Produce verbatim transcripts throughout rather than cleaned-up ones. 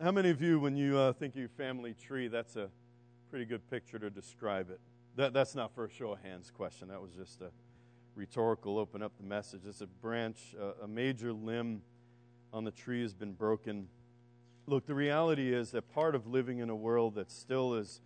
How many of you, when you uh, think of your family tree, that's a pretty good picture to describe it? That, that's not for a show of hands question. That was just a rhetorical open up the message. It's a branch, uh, a major limb on the tree has been broken. Look, the reality is that part of living in a world that still is,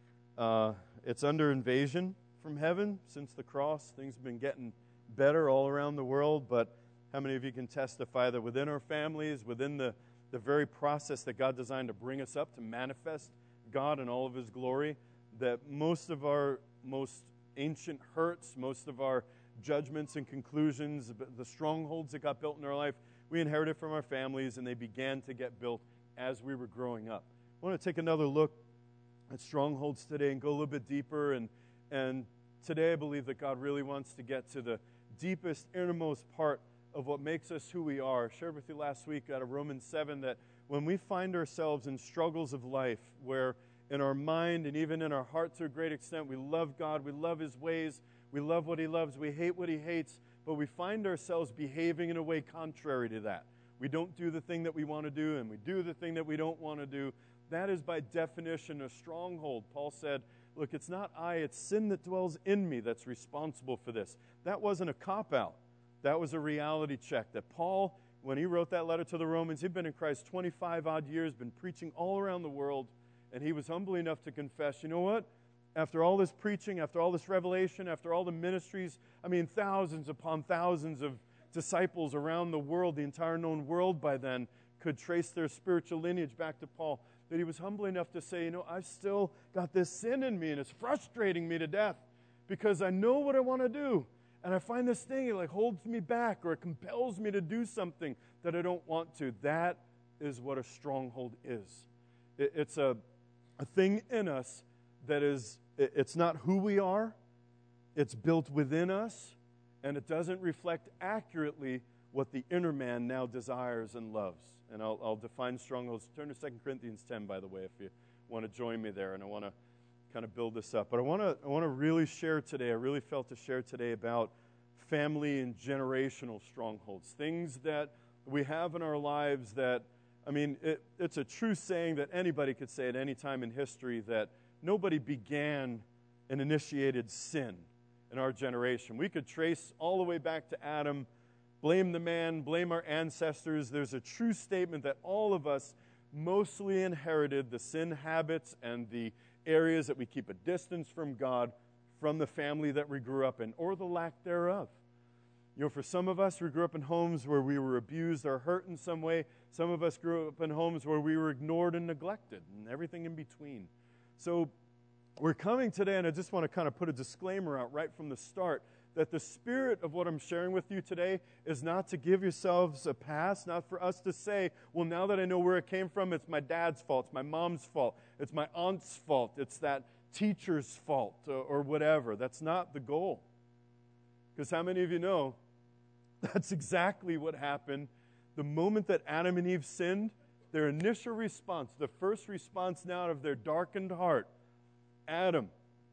uh, it's under invasion from heaven since the cross. Things have been getting better all around the world, but how many of you can testify that within our families, within the, the very process that God designed to bring us up, to manifest God in all of His glory, that most of our most ancient hurts, most of our judgments and conclusions, the strongholds that got built in our life, we inherited from our families, and they began to get built as we were growing up. I want to take another look at strongholds today and go a little bit deeper. And, and today I believe that God really wants to get to the deepest, innermost part of what makes us who we are. I shared with you last week out of Romans seven that when we find ourselves in struggles of life, where in our mind and even in our heart to a great extent, we love God, we love His ways, we love what He loves, we hate what He hates, but we find ourselves behaving in a way contrary to that. We don't do the thing that we want to do, and we do the thing that we don't want to do. That is by definition a stronghold. Paul said, look, it's not I, it's sin that dwells in me that's responsible for this. That wasn't a cop-out. That was a reality check that Paul, when he wrote that letter to the Romans, he'd been in Christ twenty-five odd years, been preaching all around the world, and he was humble enough to confess, you know what? After all this preaching, after all this revelation, after all the ministries, I mean, thousands upon thousands of disciples around the world, the entire known world by then, could trace their spiritual lineage back to Paul, that he was humble enough to say, you know, I've still got this sin in me, and it's frustrating me to death because I know what I want to do, and I find this thing, it like holds me back, or it compels me to do something that I don't want to. That is what a stronghold is. It, it's a, a thing in us that is, it, it's not who we are, it's built within us, and it doesn't reflect accurately what the inner man now desires and loves. And I'll, I'll define strongholds. Turn to Second Corinthians ten, by the way, if you want to join me there, and I want to kind of build this up. But I want to I want to really share today, I really felt to share today about family and generational strongholds, things that we have in our lives that, I mean, it, it's a true saying that anybody could say at any time in history that nobody began and initiated sin in our generation. We could trace all the way back to Adam, blame the man, blame our ancestors. There's a true statement that all of us mostly inherited the sin habits and the areas that we keep a distance from God from the family that we grew up in, or the lack thereof. You know, for some of us, we grew up in homes where we were abused or hurt in some way. Some of us grew up in homes where we were ignored and neglected, and everything in between. So we're coming today, and I just want to kind of put a disclaimer out right from the start that the spirit of what I'm sharing with you today is not to give yourselves a pass, not for us to say, well, now that I know where it came from, it's my dad's fault, it's my mom's fault, it's my aunt's fault, it's that teacher's fault, or, or whatever. That's not the goal. Because how many of you know that's exactly what happened the moment that Adam and Eve sinned? Their initial response, the first response now out of their darkened heart, Adam,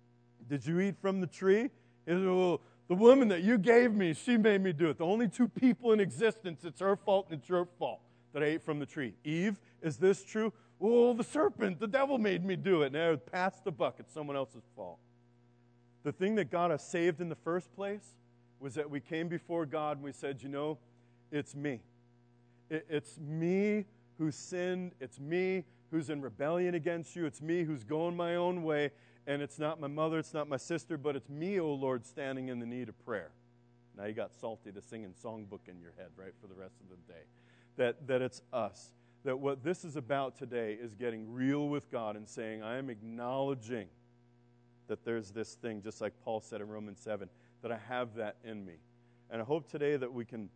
did you eat from the tree? He said, well, the woman that you gave me, she made me do it. The only two people in existence, it's her fault and it's your fault that I ate from the tree. Eve, is this true? Oh, the serpent, the devil made me do it. Now pass the buck, it's someone else's fault. The thing that got us saved in the first place was that we came before God and we said, you know, it's me. It, it's me who sinned. It's me who's in rebellion against you. It's me who's going my own way. And it's not my mother, it's not my sister, but it's me, O Lord, standing in the need of prayer. Now you got salty to sing in songbook in your head, right, for the rest of the day. That, that it's us. That what this is about today is getting real with God and saying, I am acknowledging that there's this thing, just like Paul said in Romans seven, that I have that in me. And I hope today that we can,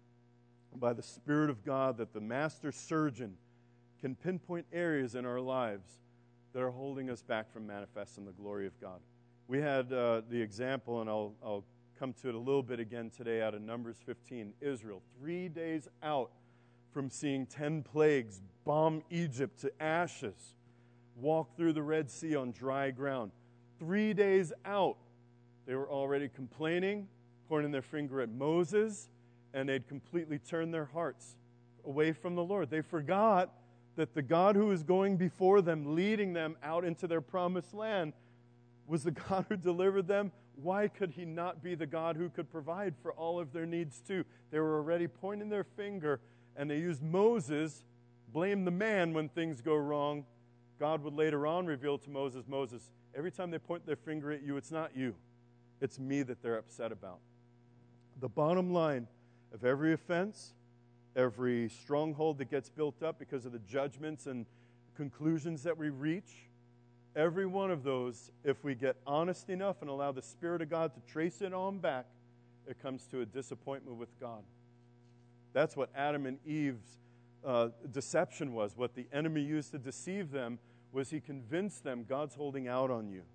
by the Spirit of God, that the master surgeon can pinpoint areas in our lives that are holding us back from manifesting the glory of God. We had uh, the example, and I'll, I'll come to it a little bit again today out of Numbers fifteen. Israel, three days out from seeing ten plagues bomb Egypt to ashes, walk through the Red Sea on dry ground. Three days out, they were already complaining, pointing their finger at Moses, and they'd completely turned their hearts away from the Lord. They forgot that the God who was going before them, leading them out into their promised land, was the God who delivered them. Why could he not be the God who could provide for all of their needs too? They were already pointing their finger, and they used Moses, blame the man when things go wrong. God would later on reveal to Moses, Moses, every time they point their finger at you, it's not you. It's me that they're upset about. The bottom line of every offense, every stronghold that gets built up because of the judgments and conclusions that we reach, every one of those, if we get honest enough and allow the Spirit of God to trace it on back, it comes to a disappointment with God. That's what Adam and Eve's uh, deception was. What the enemy used to deceive them was he convinced them God's holding out on you.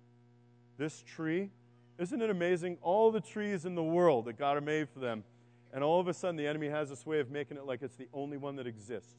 This tree, isn't it amazing? All the trees in the world that God made for them, and all of a sudden the enemy has this way of making it like it's the only one that exists.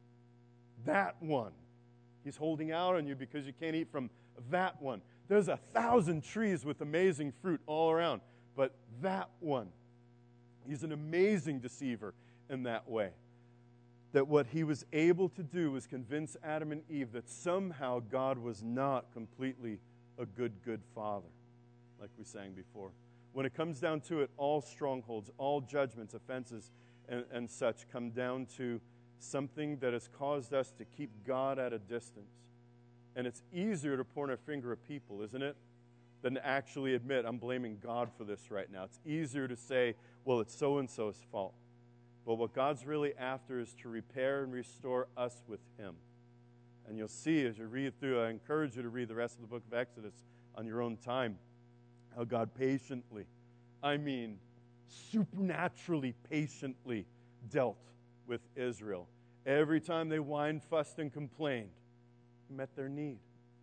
That one. He's holding out on you because you can't eat from that one. There's a thousand trees with amazing fruit all around, but that one, he's an amazing deceiver in that way. That what he was able to do was convince Adam and Eve that somehow God was not completely a good, good father, like we sang before. When it comes down to it, all strongholds, all judgments, offenses, and, and such come down to something that has caused us to keep God at a distance. And it's easier to point our finger at people, isn't it, than to actually admit, I'm blaming God for this right now. It's easier to say, well, it's so-and-so's fault. But what God's really after is to repair and restore us with him. And you'll see as you read through, I encourage you to read the rest of the book of Exodus on your own time, how God patiently, I mean supernaturally patiently dealt with Israel. Every time they whined, fussed, and complained, he met their need.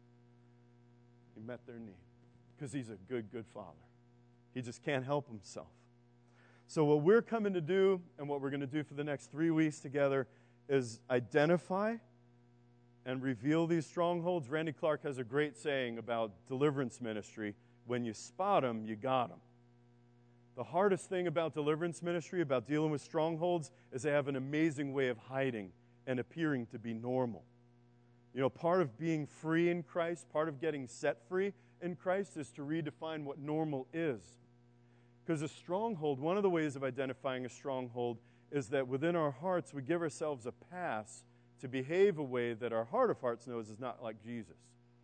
He met their need because he's a good, good father. He just can't help himself. So what we're coming to do and what we're going to do for the next three weeks together is identify and reveal these strongholds. Randy Clark has a great saying about deliverance ministry. When you spot them, you got them. The hardest thing about deliverance ministry, about dealing with strongholds, is they have an amazing way of hiding and appearing to be normal. You know, part of being free in Christ, part of getting set free in Christ is to redefine what normal is. Because a stronghold, one of the ways of identifying a stronghold is that within our hearts we give ourselves a pass to behave a way that our heart of hearts knows is not like Jesus.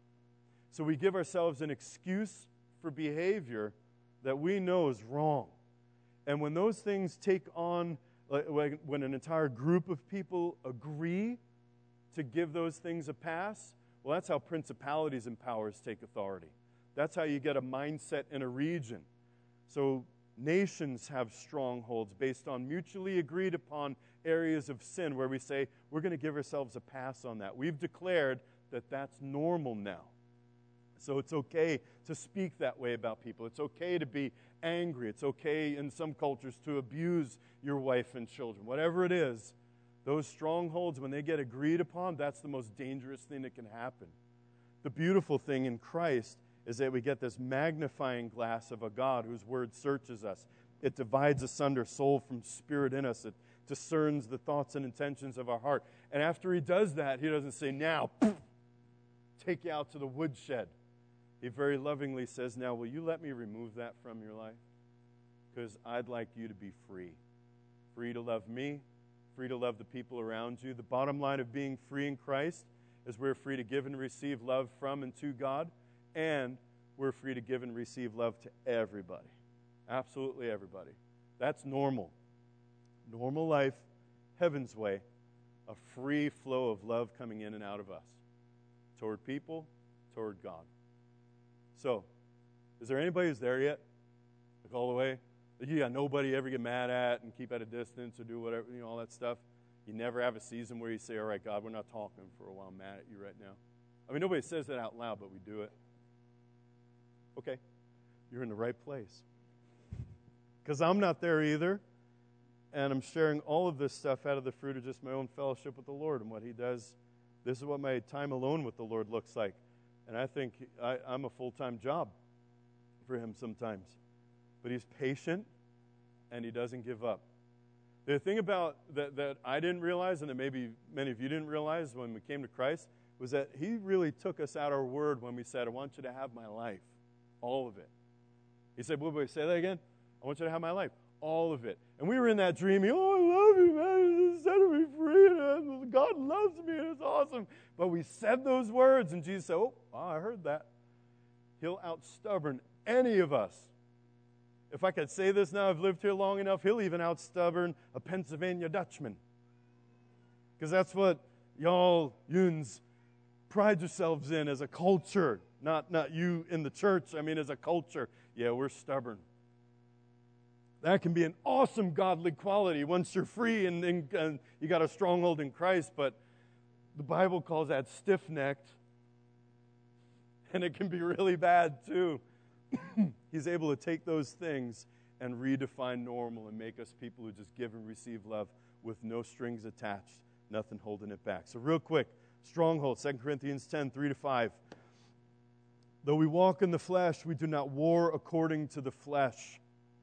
So we give ourselves an excuse for behavior that we know is wrong. And when those things take on, like when an entire group of people agree to give those things a pass, well, that's how principalities and powers take authority. That's how you get a mindset in a region. So nations have strongholds based on mutually agreed upon areas of sin where we say, we're going to give ourselves a pass on that. We've declared that that's normal now. So it's okay to speak that way about people. It's okay to be angry. It's okay in some cultures to abuse your wife and children. Whatever it is, those strongholds, when they get agreed upon, that's the most dangerous thing that can happen. The beautiful thing in Christ is that we get this magnifying glass of a God whose word searches us. It divides asunder soul from spirit in us. It discerns the thoughts and intentions of our heart. And after he does that, he doesn't say, now, poof, take you out to the woodshed. He very lovingly says, now, will you let me remove that from your life? Because I'd like you to be free. Free to love me, free to love the people around you. The bottom line of being free in Christ is we're free to give and receive love from and to God, and we're free to give and receive love to everybody. Absolutely everybody. That's normal. Normal life, heaven's way, a free flow of love coming in and out of us, toward people, toward God. So, is there anybody who's there yet? Like all the way? That you got nobody you ever get mad at and keep at a distance or do whatever, you know, all that stuff? You never have a season where you say, all right, God, we're not talking for a while. I'm mad at you right now. I mean, nobody says that out loud, but we do it. Okay, you're in the right place. Because I'm not there either, and I'm sharing all of this stuff out of the fruit of just my own fellowship with the Lord and what he does. This is what my time alone with the Lord looks like. And I think I, I'm a full-time job for him sometimes. But he's patient, and he doesn't give up. The thing about that, that I didn't realize, and that maybe many of you didn't realize when we came to Christ, was that he really took us at our word when we said, I want you to have my life, all of it. He said, wait, wait, say that again? I want you to have my life, all of it. And we were in that dreamy, oh, I love you, man, set me free, and God loves me, and it's awesome. But we said those words, and Jesus said, oh, I heard that. He'll outstubborn any of us. If I could say this now, I've lived here long enough, he'll even outstubborn a Pennsylvania Dutchman. Because that's what y'all, Yuns, pride yourselves in as a culture. Not, not you in the church, I mean as a culture. Yeah, we're stubborn. That can be an awesome godly quality once you're free and, and, and you got a stronghold in Christ, but the Bible calls that stiff-necked. And it can be really bad too. He's able to take those things and redefine normal and make us people who just give and receive love with no strings attached, nothing holding it back. So real quick, stronghold, Second Corinthians ten, three to five. Though we walk in the flesh, we do not war according to the flesh.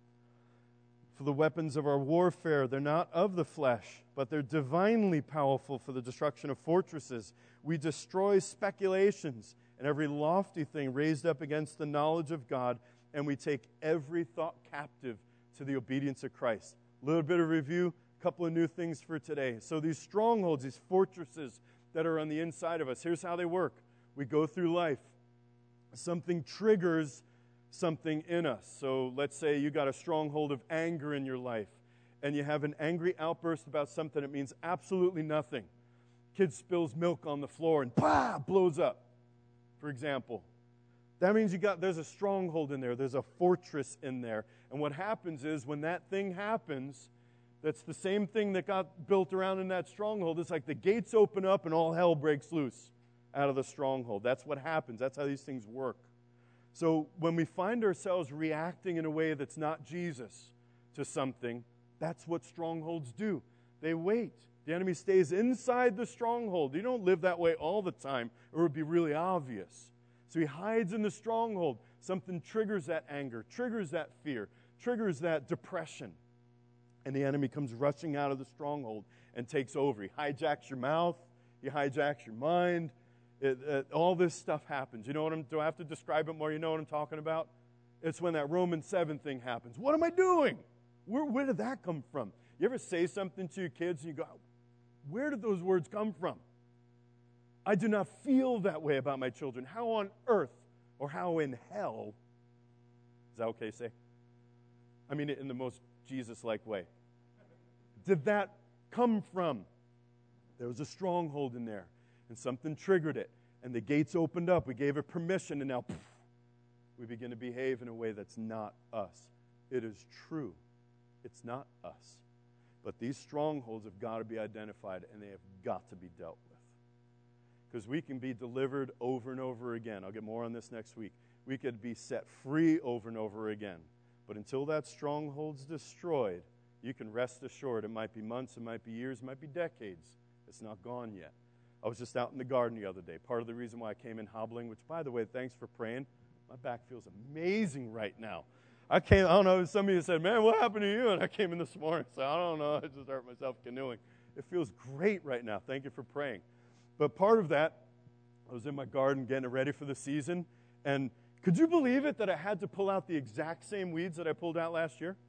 For the weapons of our warfare, they're not of the flesh, but they're divinely powerful for the destruction of fortresses. We destroy speculations and every lofty thing raised up against the knowledge of God, and we take every thought captive to the obedience of Christ. A little bit of review, a couple of new things for today. So these strongholds, these fortresses that are on the inside of us, here's how they work. We go through life. Something triggers something in us. So let's say you got a stronghold of anger in your life, and you have an angry outburst about something that means absolutely nothing. Kid spills milk on the floor and bah, blows up, for example. That means you got there's a stronghold in there. There's a fortress in there. And what happens is when that thing happens, that's the same thing that got built around in that stronghold. It's like the gates open up and all hell breaks loose out of the stronghold. That's what happens. That's how these things work. So when we find ourselves reacting in a way that's not Jesus to something, that's what strongholds do. They wait. The enemy stays inside the stronghold. You don't live that way all the time, or it would be really obvious. So he hides in the stronghold. Something triggers that anger, triggers that fear, triggers that depression. And the enemy comes rushing out of the stronghold and takes over. He hijacks your mouth. He hijacks your mind. It, it, all this stuff happens. You know what I'm, do I have to describe it more? You know what I'm talking about? It's when that Romans seven thing happens. What am I doing? Where, where did that come from? You ever say something to your kids and you go, where did those words come from? I do not feel that way about my children. How on earth or how in hell, is that okay to say? I mean it in the most Jesus-like way. Did that come from? There was a stronghold in there, and something triggered it, and the gates opened up. We gave it permission, and now poof, we begin to behave in a way that's not us. It is true. It's not us. But these strongholds have got to be identified, and they have got to be dealt with. Because we can be delivered over and over again. I'll get more on this next week. We could be set free over and over again. But until that stronghold's destroyed, you can rest assured it might be months, it might be years, it might be decades. It's not gone yet. I was just out in the garden the other day. Part of the reason why I came in hobbling, which, by the way, thanks for praying. My back feels amazing right now. I came, I don't know, some of you said, man, what happened to you? And I came in this morning and said, I don't know, I just hurt myself canoeing. It feels great right now. Thank you for praying. But part of that, I was in my garden getting ready for the season, and could you believe it that I had to pull out the exact same weeds that I pulled out last year?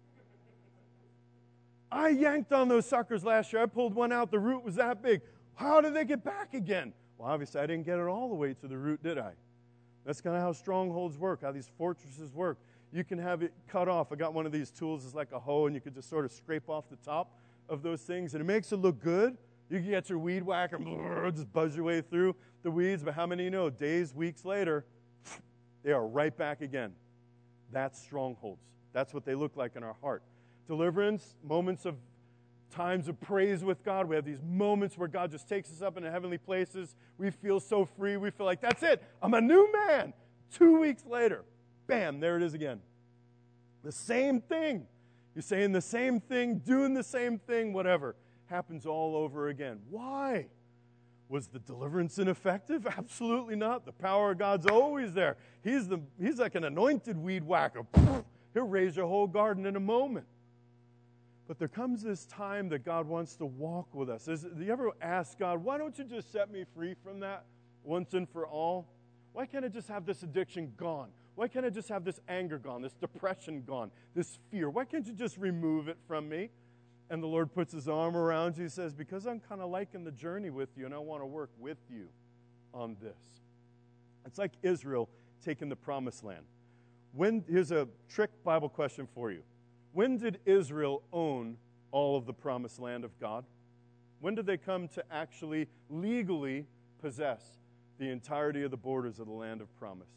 I yanked on those suckers last year. I pulled one out. The root was that big. How did they get back again? Well, obviously, I didn't get it all the way to the root, did I? That's kind of how strongholds work, how these fortresses work. You can have it cut off. I got one of these tools. It's like a hoe, and you could just sort of scrape off the top of those things, and it makes it look good. You can get your weed whacker and just buzz your way through the weeds, but how many you know, days, weeks later, they are right back again. That's strongholds. That's what they look like in our heart. Deliverance, moments of times of praise with God. We have these moments where God just takes us up into heavenly places. We feel so free. We feel like, that's it. I'm a new man. Two weeks later, bam, there it is again. The same thing. You're saying the same thing, doing the same thing, whatever. Happens all over again. Why? Was the deliverance ineffective? Absolutely not. The power of God's always there. He's, the, he's like an anointed weed whacker. He'll raise your whole garden in a moment. But there comes this time that God wants to walk with us. Is, do you ever ask God, why don't you just set me free from that once and for all? Why can't I just have this addiction gone? Why can't I just have this anger gone, this depression gone, this fear? Why can't you just remove it from me? And the Lord puts his arm around you and says, because I'm kind of liking the journey with you, and I want to work with you on this. It's like Israel taking the promised land. When, here's a trick Bible question for you. When did Israel own all of the promised land of God? When did they come to actually legally possess the entirety of the borders of the land of promise?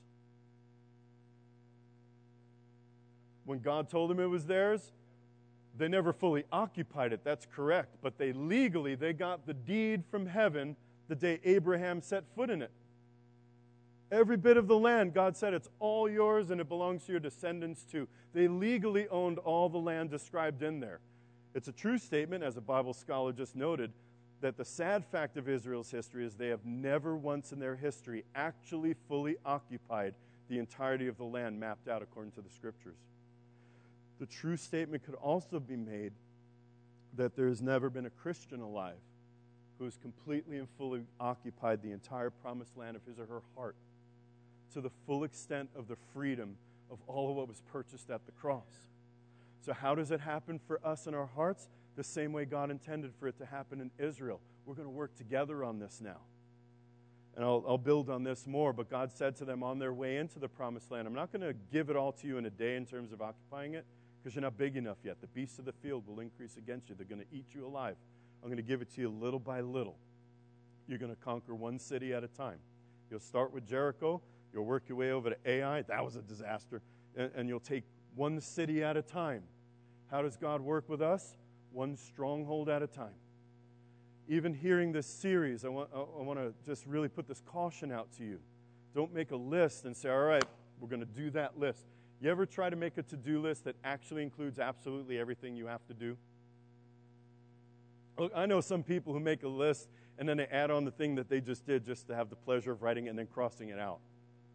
When God told them it was theirs, they never fully occupied it, that's correct. But they legally, they got the deed from heaven the day Abraham set foot in it. Every bit of the land, God said, it's all yours and it belongs to your descendants too. They legally owned all the land described in there. It's a true statement, as a Bible scholar just noted, that the sad fact of Israel's history is they have never once in their history actually fully occupied the entirety of the land mapped out according to the Scriptures. The true statement could also be made that there has never been a Christian alive who has completely and fully occupied the entire promised land of his or her heart to the full extent of the freedom of all of what was purchased at the cross. So how does it happen for us in our hearts? The same way God intended for it to happen in Israel. We're going to work together on this now. And I'll, I'll build on this more, but God said to them on their way into the promised land, I'm not going to give it all to you in a day in terms of occupying it, because you're not big enough yet. The beasts of the field will increase against you. They're going to eat you alive. I'm going to give it to you little by little. You're going to conquer one city at a time. You'll start with Jericho. You'll work your way over to Ai. That was a disaster. And, and you'll take one city at a time. How does God work with us? One stronghold at a time. Even hearing this series, I want, I want to just really put this caution out to you. Don't make a list and say, all right, we're going to do that list. You ever try to make a to-do list that actually includes absolutely everything you have to do? Look, I know some people who make a list and then they add on the thing that they just did just to have the pleasure of writing it and then crossing it out.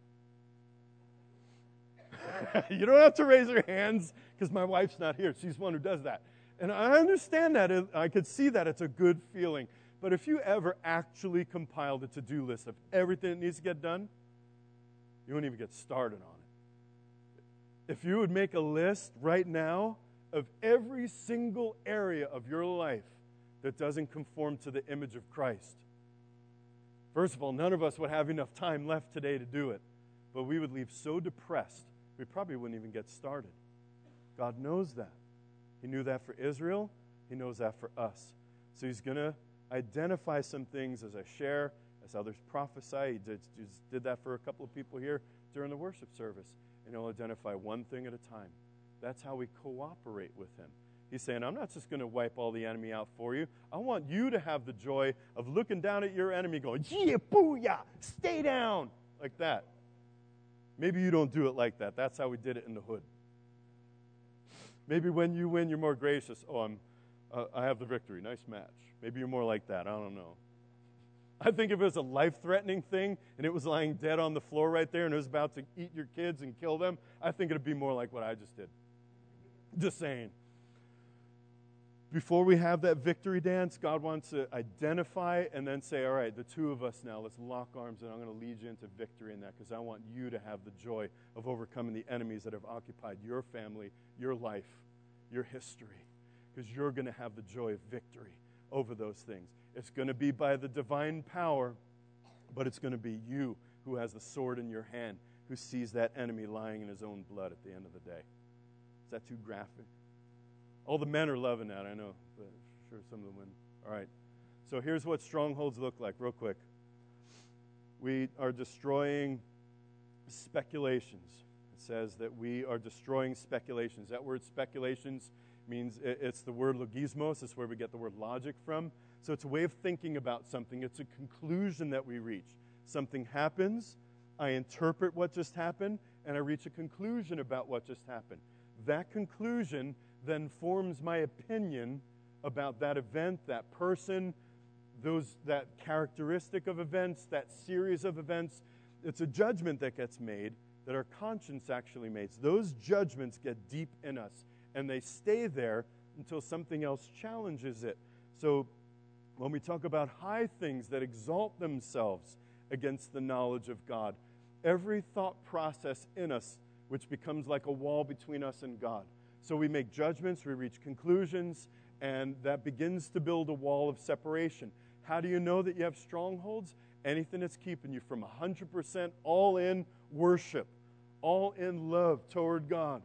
You don't have to raise your hands because my wife's not here. She's the one who does that. And I understand that. I could see that. It's a good feeling. But if you ever actually compiled a to-do list of everything that needs to get done, you won't even get started on it. If you would make a list right now of every single area of your life that doesn't conform to the image of Christ, first of all, none of us would have enough time left today to do it. But we would leave so depressed, we probably wouldn't even get started. God knows that. He knew that for Israel. He knows that for us. So he's going to identify some things as I share, as others prophesy. He did, just did that for a couple of people here during the worship service. And he'll identify one thing at a time. That's how we cooperate with him. He's saying, I'm not just going to wipe all the enemy out for you. I want you to have the joy of looking down at your enemy going, yeah, booyah, stay down, like that. Maybe you don't do it like that. That's how we did it in the hood. Maybe when you win, you're more gracious. Oh, I'm, uh, I have the victory. Nice match. Maybe you're more like that. I don't know. I think if it was a life-threatening thing and it was lying dead on the floor right there and it was about to eat your kids and kill them, I think it would be more like what I just did. Just saying. Before we have that victory dance, God wants to identify and then say, all right, the two of us now, let's lock arms and I'm going to lead you into victory in that because I want you to have the joy of overcoming the enemies that have occupied your family, your life, your history, because you're going to have the joy of victory over those things. It's going to be by the divine power, but it's going to be you who has the sword in your hand, who sees that enemy lying in his own blood at the end of the day. Is that too graphic? All the men are loving that, I know, but I'm sure some of the women. All right. So here's what strongholds look like, real quick. We are destroying speculations. It says that we are destroying speculations. That word speculations means it's the word logismos. It's where we get the word logic from. So it's a way of thinking about something. It's a conclusion that we reach. Something happens, I interpret what just happened, and I reach a conclusion about what just happened. That conclusion then forms my opinion about that event, that person, those that characteristic of events, that series of events. It's a judgment that gets made that our conscience actually makes. Those judgments get deep in us, and they stay there until something else challenges it. So when we talk about high things that exalt themselves against the knowledge of God, every thought process in us which becomes like a wall between us and God. So we make judgments, we reach conclusions, and that begins to build a wall of separation. How do you know that you have strongholds? Anything that's keeping you from one hundred percent all-in worship, all-in love toward God,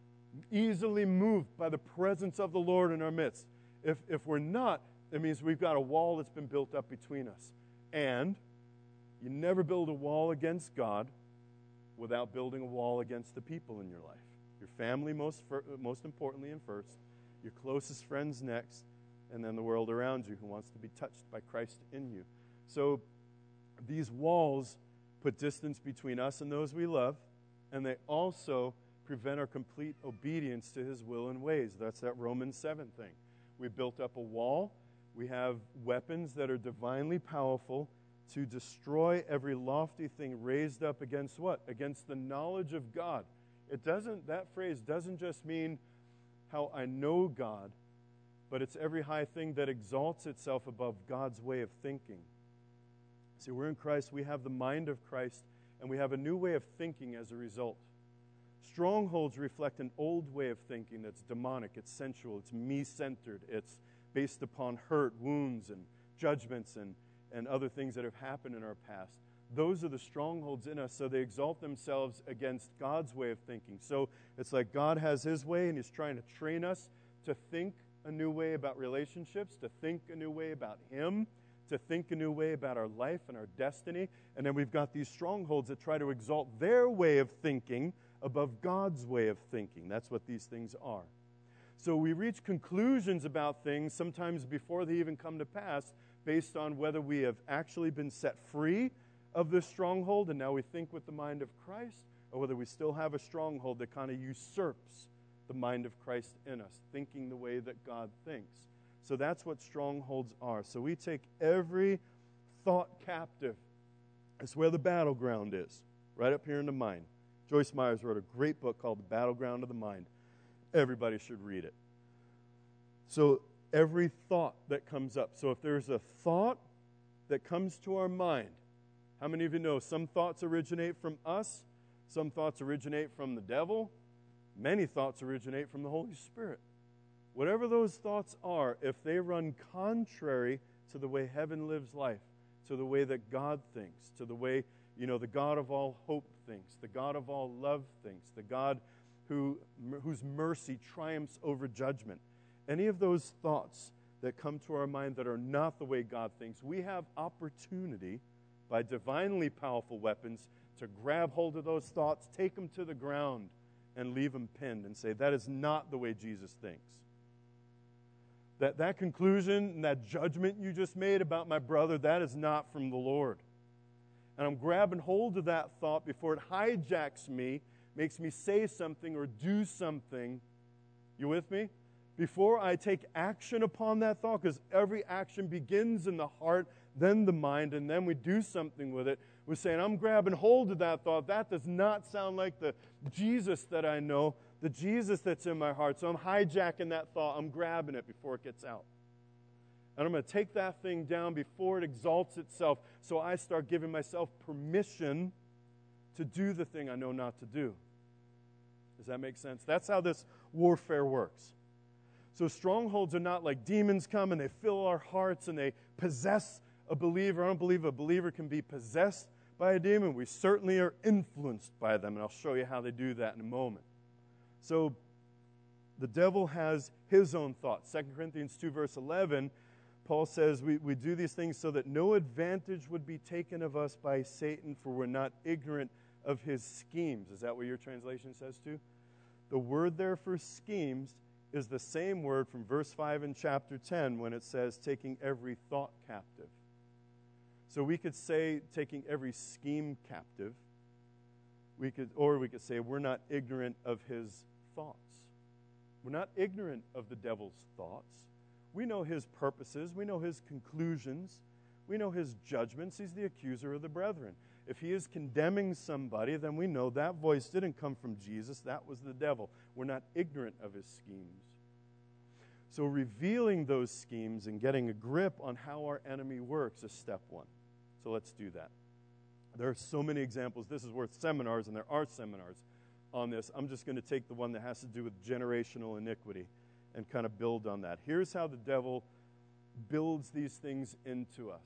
easily moved by the presence of the Lord in our midst. If, if we're not, it means we've got a wall that's been built up between us. And you never build a wall against God without building a wall against the people in your life. Your family most, fir- most importantly and first, your closest friends next, and then the world around you who wants to be touched by Christ in you. So these walls put distance between us and those we love, and they also prevent our complete obedience to his will and ways. That's that Romans seven thing. We built up a wall. We have weapons that are divinely powerful to destroy every lofty thing raised up against what? Against the knowledge of God. It doesn't, that phrase doesn't just mean how I know God, but it's every high thing that exalts itself above God's way of thinking. See, we're in Christ, we have the mind of Christ, and we have a new way of thinking as a result. Strongholds reflect an old way of thinking that's demonic, it's sensual, it's me-centered, it's based upon hurt, wounds, and judgments, and, and other things that have happened in our past. Those are the strongholds in us, so they exalt themselves against God's way of thinking. So it's like God has his way, and he's trying to train us to think a new way about relationships, to think a new way about him, to think a new way about our life and our destiny. And then we've got these strongholds that try to exalt their way of thinking above God's way of thinking. That's what these things are. So we reach conclusions about things sometimes before they even come to pass based on whether we have actually been set free of this stronghold and now we think with the mind of Christ, or whether we still have a stronghold that kind of usurps the mind of Christ in us, thinking the way that God thinks. So that's what strongholds are. So we take every thought captive. That's where the battleground is, right up here in the mind. Joyce Myers wrote a great book called The Battleground of the Mind. Everybody should read it. So every thought that comes up. So if there's a thought that comes to our mind, how many of you know some thoughts originate from us, some thoughts originate from the devil, many thoughts originate from the Holy Spirit. Whatever those thoughts are, if they run contrary to the way heaven lives life, to the way that God thinks, to the way, you know, the God of all hope thinks, the God of all love thinks, the God who whose mercy triumphs over judgment, any of those thoughts that come to our mind that are not the way God thinks, we have opportunity by divinely powerful weapons to grab hold of those thoughts, take them to the ground, and leave them pinned and say, that is not the way Jesus thinks. That, that conclusion and that judgment you just made about my brother, that is not from the Lord. And I'm grabbing hold of that thought before it hijacks me, makes me say something or do something. You with me? Before I take action upon that thought, because every action begins in the heart, then the mind, and then we do something with it. We're saying, I'm grabbing hold of that thought. That does not sound like the Jesus that I know, the Jesus that's in my heart. So I'm hijacking that thought. I'm grabbing it before it gets out. And I'm going to take that thing down before it exalts itself, so I start giving myself permission to do the thing I know not to do. Does that make sense? That's how this warfare works. So strongholds are not like demons come and they fill our hearts and they possess a believer. I don't believe a believer can be possessed by a demon. We certainly are influenced by them, and I'll show you how they do that in a moment. So the devil has his own thoughts. Second Corinthians two, verse eleven, Paul says, we, we do these things so that no advantage would be taken of us by Satan, for we're not ignorant of his schemes. Is that what your translation says too? The word there for schemes is the same word from verse five in chapter ten when it says taking every thought captive. So we could say taking every scheme captive. We could, or we could say we're not ignorant of his thoughts. We're not ignorant of the devil's thoughts. We know his purposes. We know his conclusions. We know his judgments. He's the accuser of the brethren. If he is condemning somebody, then we know that voice didn't come from Jesus. That was the devil. We're not ignorant of his schemes. So revealing those schemes and getting a grip on how our enemy works is step one. So let's do that. There are so many examples. This is worth seminars, and there are seminars on this. I'm just going to take the one that has to do with generational iniquity and kind of build on that. Here's how the devil builds these things into us.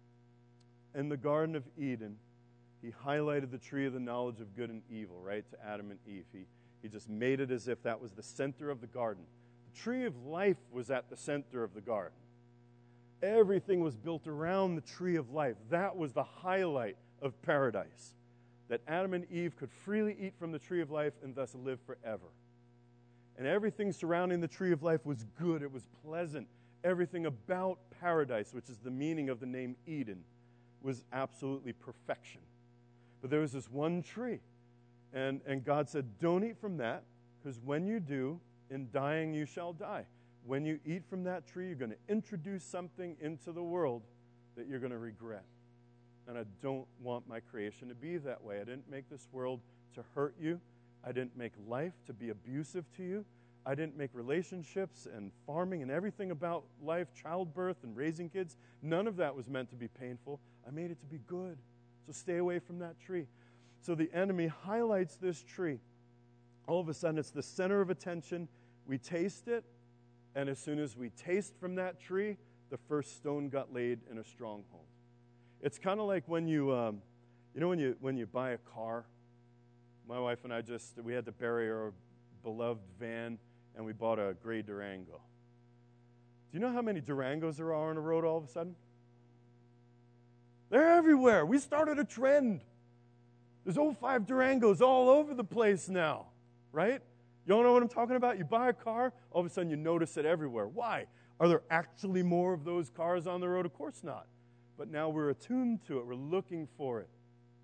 In the Garden of Eden, he highlighted the tree of the knowledge of good and evil, right, to Adam and Eve. He, he just made it as if that was the center of the garden. The tree of life was at the center of the garden. Everything was built around the tree of life. That was the highlight of paradise, that Adam and Eve could freely eat from the tree of life and thus live forever. And everything surrounding the tree of life was good. It was pleasant. Everything about paradise, which is the meaning of the name Eden, was absolutely perfection. But there was this one tree, and, and God said, don't eat from that, because when you do, in dying you shall die. When you eat from that tree, you're going to introduce something into the world that you're going to regret. And I don't want my creation to be that way. I didn't make this world to hurt you. I didn't make life to be abusive to you. I didn't make relationships and farming and everything about life, childbirth and raising kids. None of that was meant to be painful. I made it to be good. So stay away from that tree. So the enemy highlights this tree. All of a sudden, it's the center of attention. We taste it, and as soon as we taste from that tree, the first stone got laid in a stronghold. It's kind of like when you, um, you know, when you when you buy a car. My wife and I just, we had to bury our beloved van, and we bought a gray Durango. Do you know how many Durangos there are on the road all of a sudden? They're everywhere. We started a trend. There's oh five Durangos all over the place now, right? You all know what I'm talking about? You buy a car, all of a sudden you notice it everywhere. Why? Are there actually more of those cars on the road? Of course not. But now we're attuned to it. We're looking for it.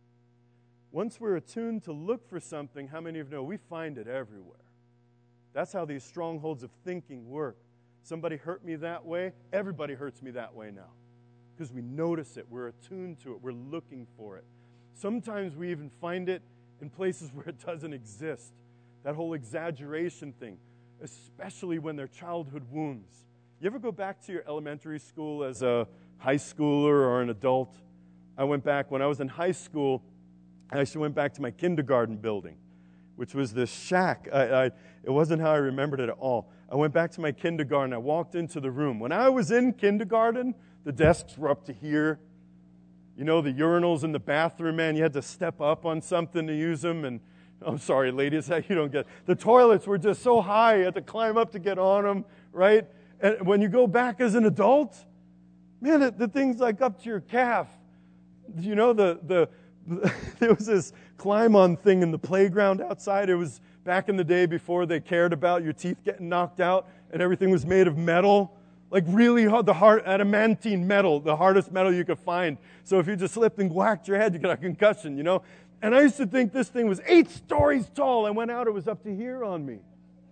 Once we're attuned to look for something, how many of you know we find it everywhere? That's how these strongholds of thinking work. Somebody hurt me that way, everybody hurts me that way now. Because we notice it, we're attuned to it, we're looking for it. Sometimes we even find it in places where it doesn't exist. That whole exaggeration thing, especially when they're childhood wounds. You ever go back to your elementary school as a high schooler or an adult? I went back, when I was in high school, I actually went back to my kindergarten building, which was this shack. I, I, it wasn't how I remembered it at all. I went back to my kindergarten. I walked into the room. When I was in kindergarten, the desks were up to here. You know, the urinals in the bathroom, man, you had to step up on something to use them. And I'm sorry, ladies, you don't get. The toilets were just so high, you had to climb up to get on them, right? And when you go back as an adult, man, the, the thing's like up to your calf. You know, the the there was this climb-on thing in the playground outside. It was back in the day before they cared about your teeth getting knocked out and everything was made of metal. Like really hard, the hard, adamantine metal, the hardest metal you could find. So if you just slipped and whacked your head, you got a concussion, you know? And I used to think this thing was eight stories tall. I went out, it was up to here on me.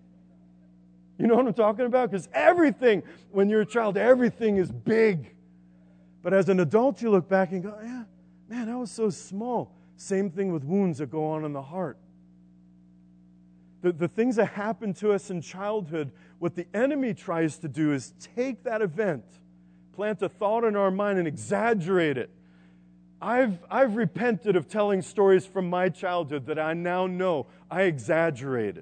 You know what I'm talking about? Because everything, when you're a child, everything is big. But as an adult, you look back and go, yeah, man, that was so small. Same thing with wounds that go on in the heart. The, the things that happen to us in childhood, what the enemy tries to do is take that event, plant a thought in our mind and exaggerate it. I've, I've repented of telling stories from my childhood that I now know I exaggerated.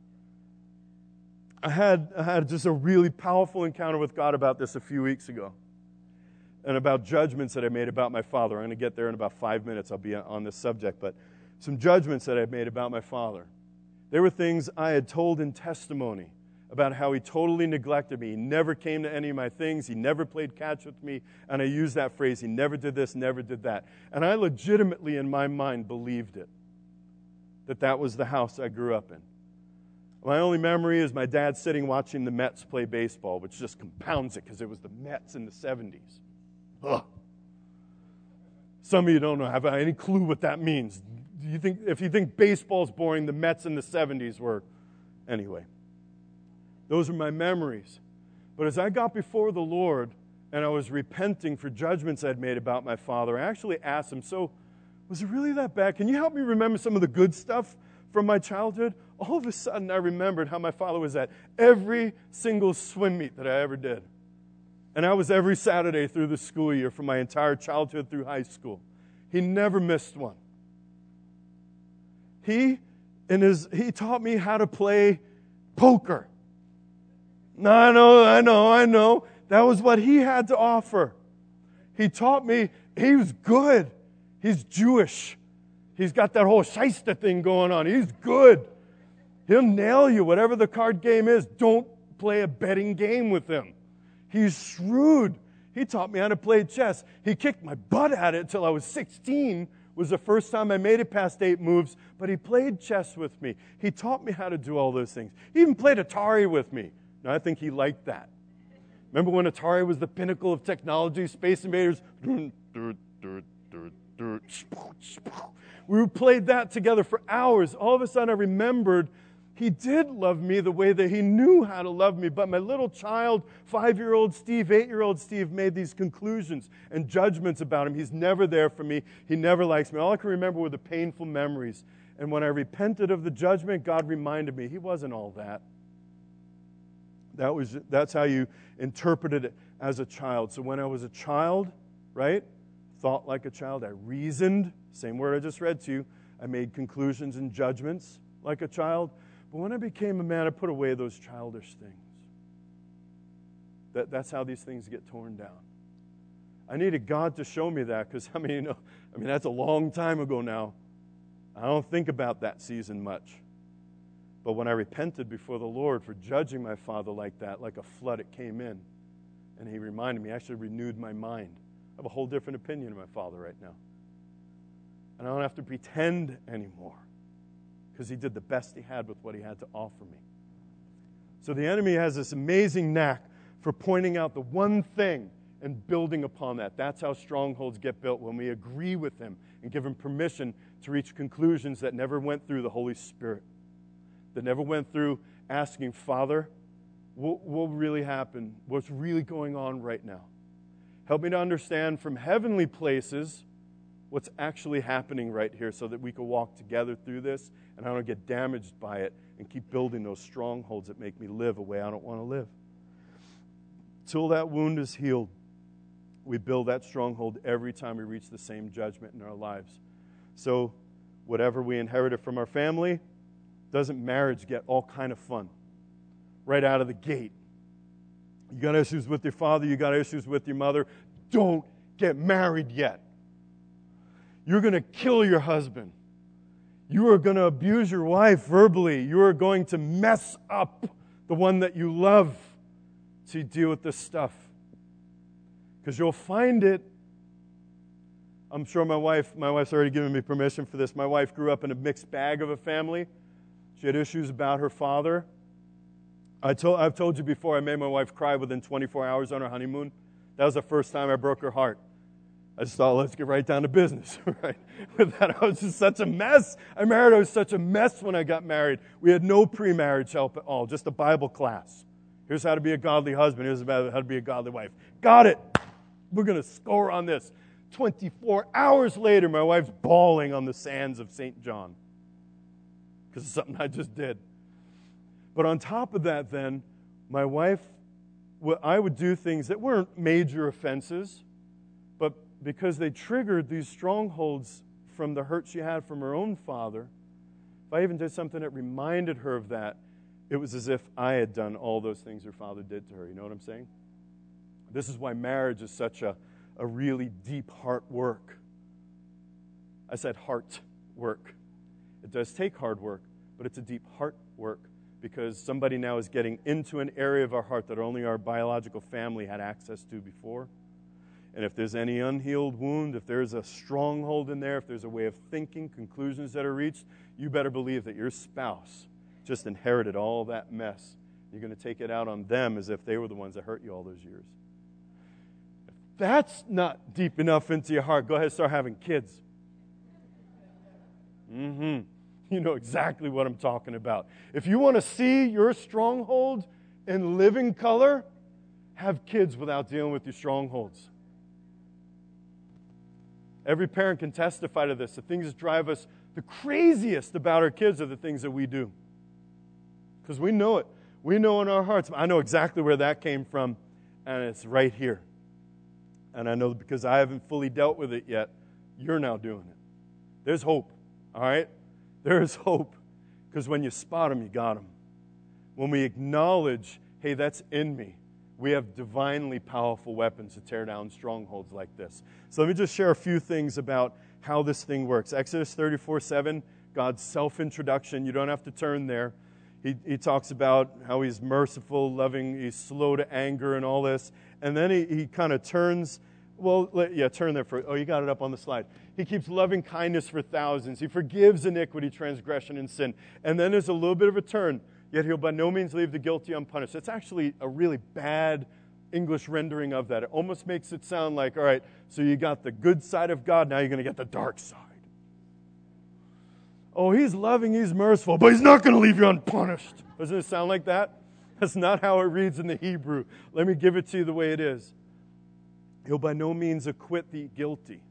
I had, I had just a really powerful encounter with God about this a few weeks ago, and about judgments that I made about my father. I'm going to get there in about five minutes. I'll be on this subject, but some judgments that I made about my father. There were things I had told in testimony about how he totally neglected me. He never came to any of my things. He never played catch with me. And I used that phrase, he never did this, never did that. And I legitimately, in my mind, believed it, that that was the house I grew up in. My only memory is my dad sitting watching the Mets play baseball, which just compounds it because it was the Mets in the seventies. Ugh. Some of you don't know, have any clue what that means. Do you think, if you think baseball's boring, the Mets in the seventies were. Anyway, those are my memories. But as I got before the Lord and I was repenting for judgments I'd made about my father, I actually asked him, so was it really that bad? Can you help me remember some of the good stuff from my childhood? all of a sudden I remembered how my father was at every single swim meet that I ever did. And I was every Saturday through the school year from my entire childhood through high school. He never missed one. He, in his, he taught me how to play poker. I know, I know, I know. That was what he had to offer. He taught me, he was good. He's Jewish. He's got that whole shyster thing going on. He's good. He'll nail you, whatever the card game is. Don't play a betting game with him. He's shrewd. He taught me how to play chess. He kicked my butt at it until I was sixteen. Was the first time I made it past eight moves, but he played chess with me. He taught me how to do all those things. He even played Atari with me. Now, I think he liked that. Remember when Atari was the pinnacle of technology, Space Invaders? We played that together for hours. All of a sudden, I remembered he did love me the way that he knew how to love me. But my little child, five-year-old Steve, eight-year-old Steve, made these conclusions and judgments about him. He's never there for me. He never likes me. All I can remember were the painful memories. And when I repented of the judgment, God reminded me he wasn't all that. That was, that's how you interpreted it as a child. So when I was a child, right, thought like a child, I reasoned, same word I just read to you, I made conclusions and judgments like a child. But when I became a man, I put away those childish things. That, that's how these things get torn down. I needed God to show me that because, I mean, you know, I mean, that's a long time ago now. I don't think about that season much. But when I repented before the Lord for judging my father like that, like a flood, it came in. And he reminded me, actually renewed my mind. I have a whole different opinion of my father right now. And I don't have to pretend anymore because he did the best he had with what he had to offer me. So the enemy has this amazing knack for pointing out the one thing and building upon that. That's how strongholds get built, when we agree with him and give him permission to reach conclusions that never went through the Holy Spirit, that never went through asking, Father, what will really happen? What's really going on right now? Help me to understand from heavenly places what's actually happening right here so that we can walk together through this and I don't get damaged by it and keep building those strongholds that make me live a way I don't want to live. Till that wound is healed, we build that stronghold every time we reach the same judgment in our lives. So whatever we inherited from our family, doesn't marriage get all kind of fun right out of the gate? You got issues with your father, you got issues with your mother, don't get married yet. You're going to kill your husband. You are going to abuse your wife verbally. You are going to mess up the one that you love to deal with this stuff. Because you'll find it. I'm sure my wife, my wife's already given me permission for this. My wife grew up in a mixed bag of a family. She had issues about her father. I told, I've told you before, I made my wife cry within twenty-four hours on her honeymoon. That was the first time I broke her heart. I just thought, let's get right down to business, right? With that, I was just such a mess. I married, I was such a mess when I got married. We had no pre-marriage help at all, just a Bible class. Here's how to be a godly husband. Here's how to be a godly wife. Got it. We're going to score on this. twenty-four hours later, my wife's bawling on the sands of Saint John because of something I just did. But on top of that, then, my wife, I would do things that weren't major offenses, but because they triggered these strongholds from the hurt she had from her own father, if I even did something that reminded her of that, it was as if I had done all those things her father did to her. You know what I'm saying? This is why marriage is such a, a really deep heart work. I said heart work. It does take hard work, but it's a deep heart work because somebody now is getting into an area of our heart that only our biological family had access to before. And if there's any unhealed wound, if there's a stronghold in there, if there's a way of thinking, conclusions that are reached, you better believe that your spouse just inherited all that mess. You're going to take it out on them as if they were the ones that hurt you all those years. If that's not deep enough into your heart, go ahead and start having kids. Mm-hmm. You know exactly what I'm talking about. If you want to see your stronghold in living color, have kids without dealing with your strongholds. Every parent can testify to this. The things that drive us the craziest about our kids are the things that we do. because we know it. We know in our hearts. I know exactly where that came from, and it's right here. And I know because I haven't fully dealt with it yet, you're now doing it. There's hope, all right? There is hope, because when you spot them, you got them. When we acknowledge, hey, that's in me, we have divinely powerful weapons to tear down strongholds like this. So let me just share a few things about how this thing works. Exodus thirty-four seven, God's self-introduction. You don't have to turn there. He, he talks about how he's merciful, loving, he's slow to anger and all this. And then he, he kind of turns, well, let, yeah, turn there for, oh, you got it up on the slide. He keeps loving kindness for thousands. He forgives iniquity, transgression, and sin. And then there's a little bit of a turn. Yet he'll by no means leave the guilty unpunished. It's actually a really bad English rendering of that. It almost makes it sound like, all right, so you got the good side of God, now you're going to get the dark side. Oh, he's loving, he's merciful, but he's not going to leave you unpunished. Doesn't it sound like that? That's not how it reads in the Hebrew. Let me give it to you the way it is. He'll by no means acquit the guilty.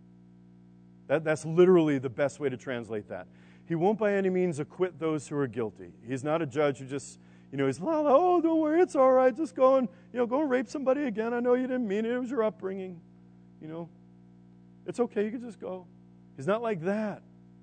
That, that's literally the best way to translate that. He won't by any means acquit those who are guilty. He's not a judge who just, you know, he's, oh, don't worry, it's all right. Just go and, you know, go and rape somebody again. I know you didn't mean it. It was your upbringing. You know, it's okay. You can just go. He's not like that.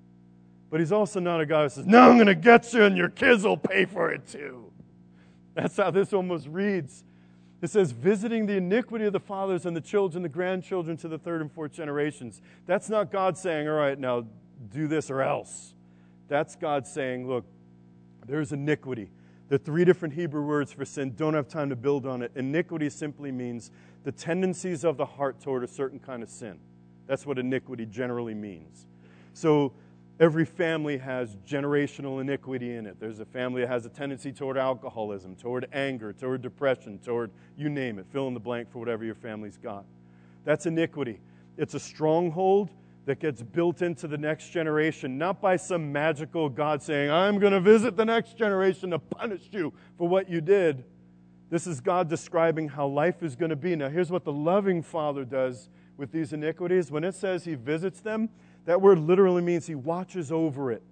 But he's also not a guy who says, no, I'm going to get you and your kids will pay for it too. That's how this almost reads. It says, visiting the iniquity of the fathers and the children, the grandchildren to the third and fourth generations. That's not God saying, all right, now do this or else. That's God saying, look, there's iniquity. The three different Hebrew words for sin, don't have time to build on it. Iniquity simply means the tendencies of the heart toward a certain kind of sin. That's what iniquity generally means. So every family has generational iniquity in it. There's a family that has a tendency toward alcoholism, toward anger, toward depression, toward you name it. Fill in the blank for whatever your family's got. That's iniquity. It's a stronghold that gets built into the next generation, not by some magical God saying, I'm going to visit the next generation to punish you for what you did. This is God describing how life is going to be. Now, here's what the loving Father does with these iniquities. When it says he visits them, that word literally means he watches over it.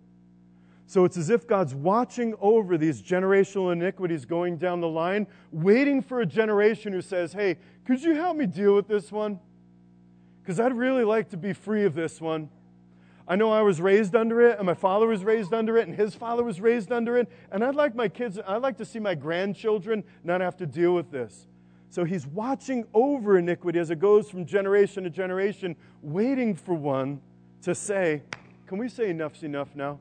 So it's as if God's watching over these generational iniquities going down the line, waiting for a generation who says, hey, could you help me deal with this one? Because I'd really like to be free of this one. I know I was raised under it, and my father was raised under it, and his father was raised under it, and I'd like my kids, I'd like to see my grandchildren not have to deal with this. So he's watching over iniquity as it goes from generation to generation, waiting for one to say, can we say enough's enough now?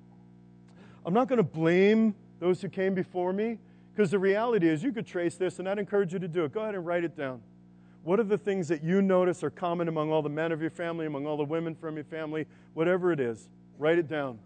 I'm not going to blame those who came before me, because the reality is you could trace this, and I'd encourage you to do it. Go ahead and write it down. What are the things that you notice are common among all the men of your family, among all the women from your family, whatever it is? Write it down.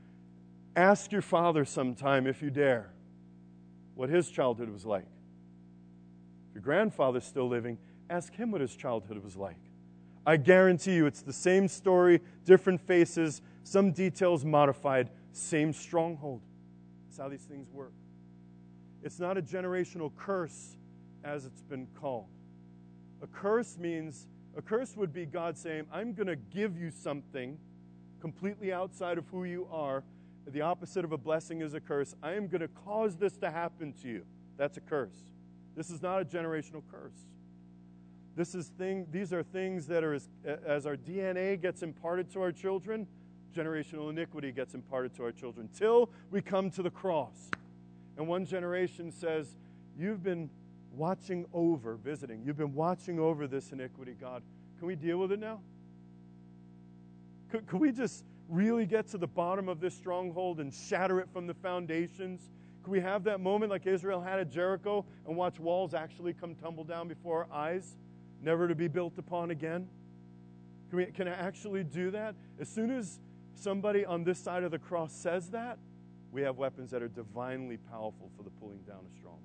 Ask your father sometime, if you dare, what his childhood was like. If your grandfather's still living, ask him what his childhood was like. I guarantee you it's the same story, different faces, some details modified, same stronghold. That's how these things work. It's not a generational curse, as it's been called. A curse means, a curse would be God saying, I'm going to give you something completely outside of who you are. The opposite of a blessing is a curse. I am going to cause this to happen to you. That's a curse. This is not a generational curse. This is thing, these are things that are, as, as our D N A gets imparted to our children, generational iniquity gets imparted to our children, till we come to the cross. And one generation says, you've been watching over, visiting. You've been watching over this iniquity, God. Can we deal with it now? Could, could we just really get to the bottom of this stronghold and shatter it from the foundations? Could we have that moment like Israel had at Jericho and watch walls actually come tumble down before our eyes, never to be built upon again? Can we can I actually do that? As soon as somebody on this side of the cross says that, we have weapons that are divinely powerful for the pulling down of strongholds.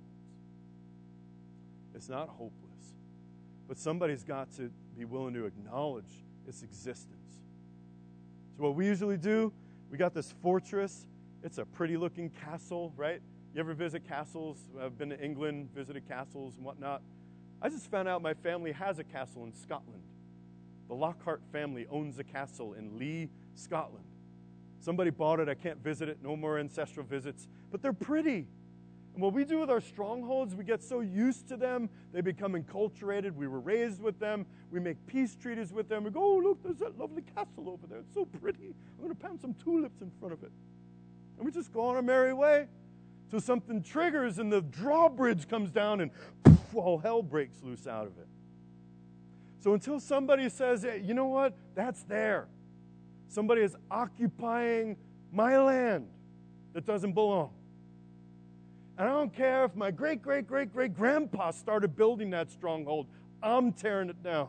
It's not hopeless. But somebody's got to be willing to acknowledge its existence. So what we usually do, we got this fortress. It's a pretty looking castle, right? You ever visit castles? I've been to England, visited castles and whatnot. I just found out my family has a castle in Scotland. The Lockhart family owns a castle in Lee, Scotland. Somebody bought it. I can't visit it. No more ancestral visits. But they're pretty. And what we do with our strongholds, we get so used to them, they become enculturated. We were raised with them. We make peace treaties with them. We go, oh, look, there's that lovely castle over there. It's so pretty. I'm going to plant some tulips in front of it. And we just go on our merry way till something triggers and the drawbridge comes down and poof, all hell breaks loose out of it. So until somebody says, hey, you know what, that's there. Somebody is occupying my land that doesn't belong. And I don't care if my great-great-great-great-grandpa started building that stronghold. I'm tearing it down.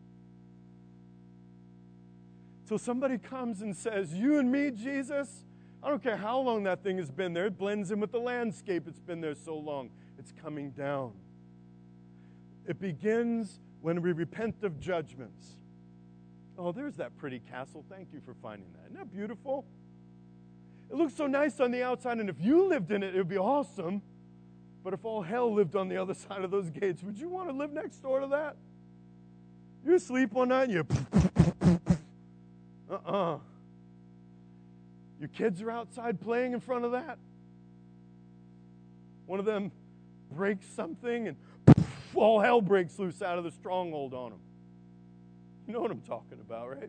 Till somebody comes and says, you and me, Jesus, I don't care how long that thing has been there. It blends in with the landscape. It's been there so long. It's coming down. It begins when we repent of judgments. Oh, there's that pretty castle. Thank you for finding that. Isn't that beautiful? It looks so nice on the outside, and if you lived in it, it would be awesome. But if all hell lived on the other side of those gates, would you want to live next door to that? You sleep one night and you... Uh-uh. Your kids are outside playing in front of that. One of them breaks something and all hell breaks loose out of the stronghold on them. You know what I'm talking about, right?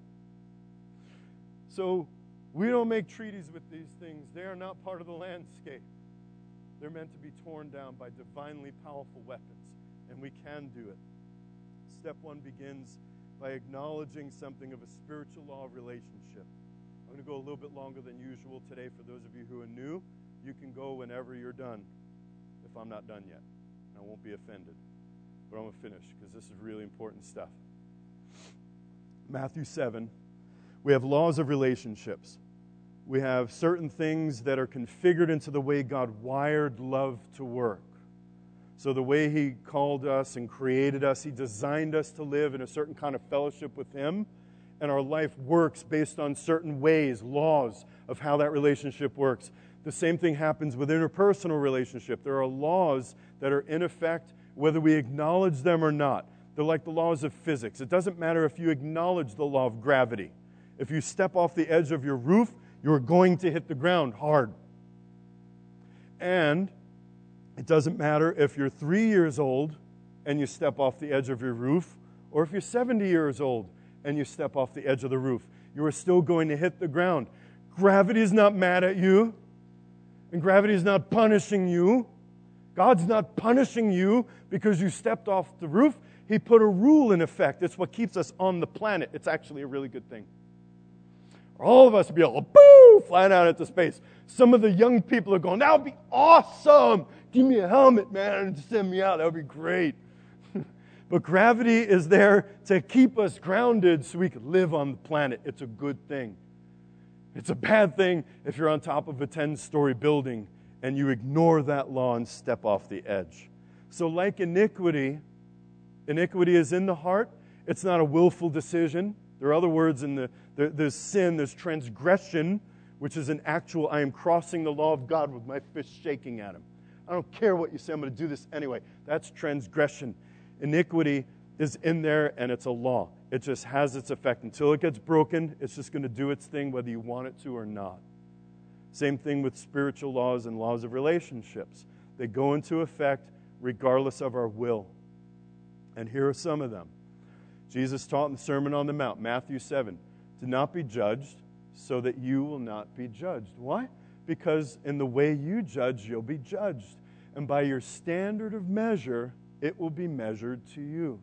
So we don't make treaties with these things. They are not part of the landscape. They're meant to be torn down by divinely powerful weapons, and we can do it. Step one begins by acknowledging something of a spiritual law of relationship. I'm going to go a little bit longer than usual today. For those of you who are new, you can go whenever you're done, if I'm not done yet. I won't be offended. But I'm going to finish because this is really important stuff. Matthew seven, we have laws of relationships. We have certain things that are configured into the way God wired love to work. So the way He called us and created us, He designed us to live in a certain kind of fellowship with Him, and our life works based on certain ways, laws of how that relationship works. The same thing happens with interpersonal relationship. There are laws that are in effect whether we acknowledge them or not. They're like the laws of physics. It doesn't matter if you acknowledge the law of gravity. If you step off the edge of your roof, you're going to hit the ground hard. And it doesn't matter if you're three years old and you step off the edge of your roof, or if you're seventy years old and you step off the edge of the roof. You are still going to hit the ground. Gravity is not mad at you, and gravity is not punishing you. God's not punishing you because you stepped off the roof. He put a rule in effect. It's what keeps us on the planet. It's actually a really good thing. All of us would be able to, boo, flying out into space. Some of the young people are going, that would be awesome. Give me a helmet, man, and send me out. That would be great. But gravity is there to keep us grounded so we can live on the planet. It's a good thing. It's a bad thing if you're on top of a ten-story building and you ignore that law and step off the edge. So like iniquity, iniquity is in the heart. It's not a willful decision. There are other words in the, there, there's sin, there's transgression, which is an actual, I am crossing the law of God with my fist shaking at Him. I don't care what you say, I'm going to do this anyway. That's transgression. Iniquity is in there, and it's a law. It just has its effect. Until it gets broken, it's just going to do its thing whether you want it to or not. Same thing with spiritual laws and laws of relationships. They go into effect regardless of our will. And here are some of them. Jesus taught in the Sermon on the Mount, Matthew seven, do not be judged so that you will not be judged. Why? Because in the way you judge, you'll be judged. And by your standard of measure, it will be measured to you.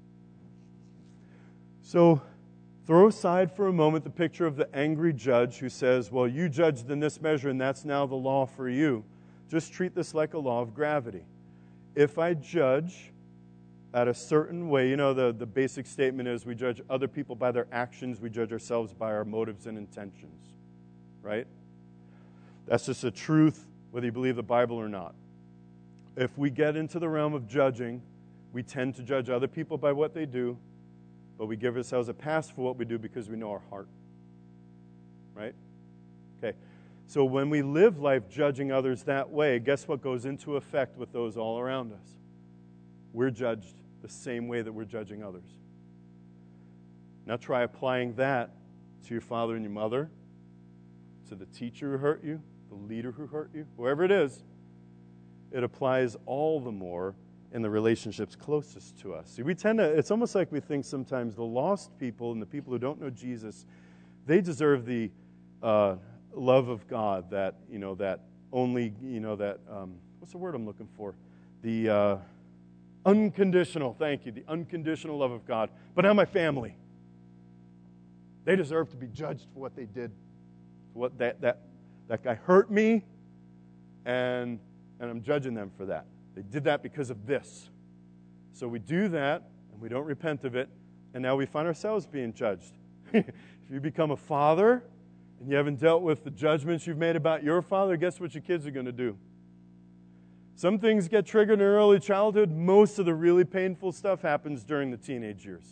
So throw aside for a moment the picture of the angry judge who says, well, you judged in this measure and that's now the law for you. Just treat this like a law of gravity. If I judge at a certain way, you know, the, the basic statement is we judge other people by their actions, we judge ourselves by our motives and intentions, right? That's just a truth, whether you believe the Bible or not. If we get into the realm of judging, we tend to judge other people by what they do, but we give ourselves a pass for what we do because we know our heart, right? Okay, so when we live life judging others that way, guess what goes into effect with those all around us? We're judged the same way that we're judging others. Now try applying that to your father and your mother, to the teacher who hurt you, the leader who hurt you, whoever it is. it applies all the more in the relationships closest to us. See, we tend to, it's almost like we think sometimes the lost people and the people who don't know Jesus, they deserve the uh, love of God that, you know, that only, you know, that, um, what's the word I'm looking for? The uh, unconditional, thank you, the unconditional love of God. But now my family, they deserve to be judged for what they did. For what that, that, that guy hurt me, and, and I'm judging them for that. They did that because of this. So we do that, and we don't repent of it, and now we find ourselves being judged. If you become a father, and you haven't dealt with the judgments you've made about your father, guess what your kids are going to do? Some things get triggered in early childhood. Most of the really painful stuff happens during the teenage years.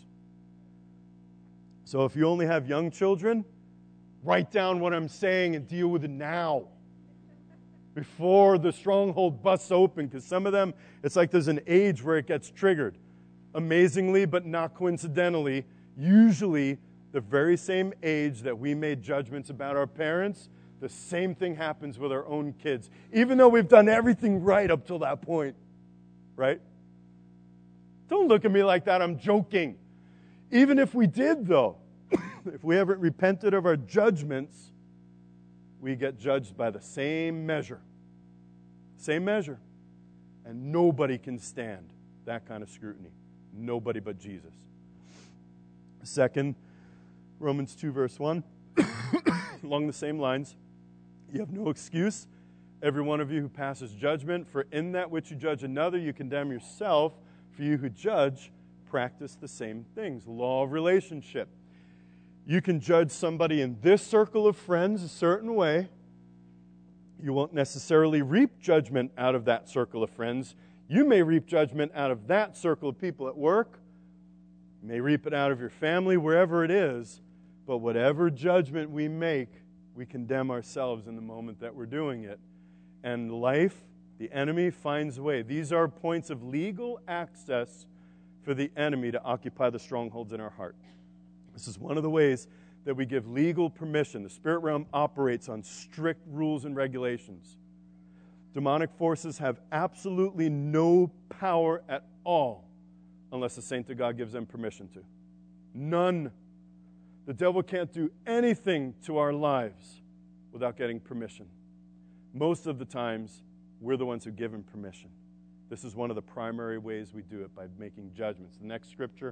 So if you only have young children, write down what I'm saying and deal with it now, before the stronghold busts open, because some of them, it's like there's an age where it gets triggered. Amazingly, but not coincidentally, usually the very same age that we made judgments about our parents, the same thing happens with our own kids, even though we've done everything right up till that point, right? Don't look at me like that, I'm joking. Even if we did, though, if we haven't repented of our judgments, we get judged by the same measure. Same measure. And nobody can stand that kind of scrutiny. Nobody but Jesus. Second, Romans two, verse one, along the same lines, you have no excuse, every one of you who passes judgment, for in that which you judge another, you condemn yourself. For you who judge, practice the same things. Law of relationship. You can judge somebody in this circle of friends a certain way. You won't necessarily reap judgment out of that circle of friends. You may reap judgment out of that circle of people at work. You may reap it out of your family, wherever it is. But whatever judgment we make, we condemn ourselves in the moment that we're doing it. And life, the enemy, finds a way. These are points of legal access for the enemy to occupy the strongholds in our heart. This is one of the ways that we give legal permission. The spirit realm operates on strict rules and regulations. Demonic forces have absolutely no power at all unless the saint of God gives them permission to. None. The devil can't do anything to our lives without getting permission. Most of the times, we're the ones who give him permission. This is one of the primary ways we do it, by making judgments. The next scripture,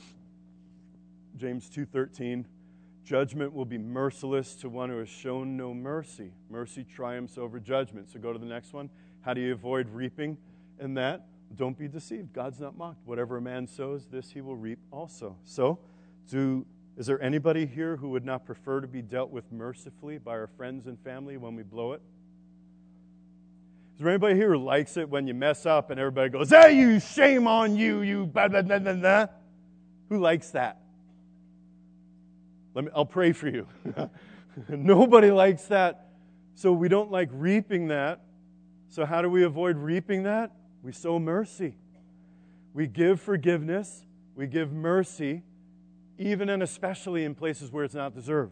James two thirteen, judgment will be merciless to one who has shown no mercy. Mercy triumphs over judgment. So go to the next one. How do you avoid reaping in that? Don't be deceived. God's not mocked. Whatever a man sows, this he will reap also. So, do is there anybody here who would not prefer to be dealt with mercifully by our friends and family when we blow it? Is there anybody here who likes it when you mess up and everybody goes, hey, you, shame on you, you, blah, blah, blah, blah, blah? Who likes that? Let me, I'll pray for you. Nobody likes that. So we don't like reaping that. So how do we avoid reaping that? We sow mercy. We give forgiveness. We give mercy, even and especially in places where it's not deserved.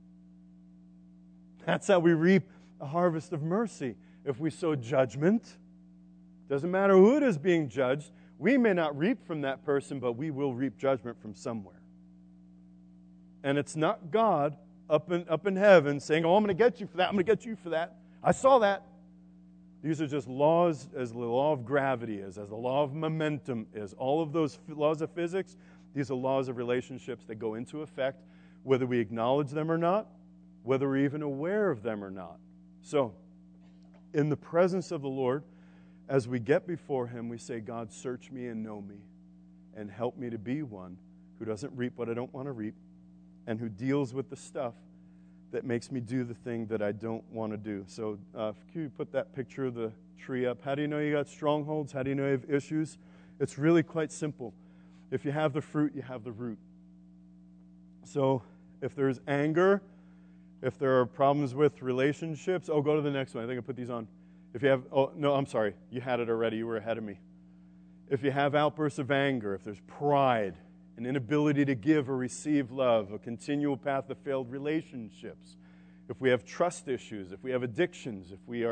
That's how we reap a harvest of mercy. If we sow judgment, doesn't matter who it is being judged, we may not reap from that person, but we will reap judgment from somewhere. And it's not God up in, up in heaven saying, oh, I'm going to get you for that, I'm going to get you for that. I saw that. These are just laws, as the law of gravity is, as the law of momentum is. All of those laws of physics, these are laws of relationships that go into effect, whether we acknowledge them or not, whether we're even aware of them or not. So, in the presence of the Lord, as we get before him, we say, God, search me and know me, and help me to be one who doesn't reap what I don't want to reap, and who deals with the stuff that makes me do the thing that I don't want to do. So uh, can you put that picture of the tree up? How do you know you got strongholds? How do you know you have issues? It's really quite simple. If you have the fruit, you have the root. So if there's anger, if there are problems with relationships, oh, go to the next one. I think I put these on. If you have, oh, no, I'm sorry. You had it already. You were ahead of me. If you have outbursts of anger, if there's pride, an inability to give or receive love, a continual path of failed relationships, if we have trust issues, if we have addictions, if we are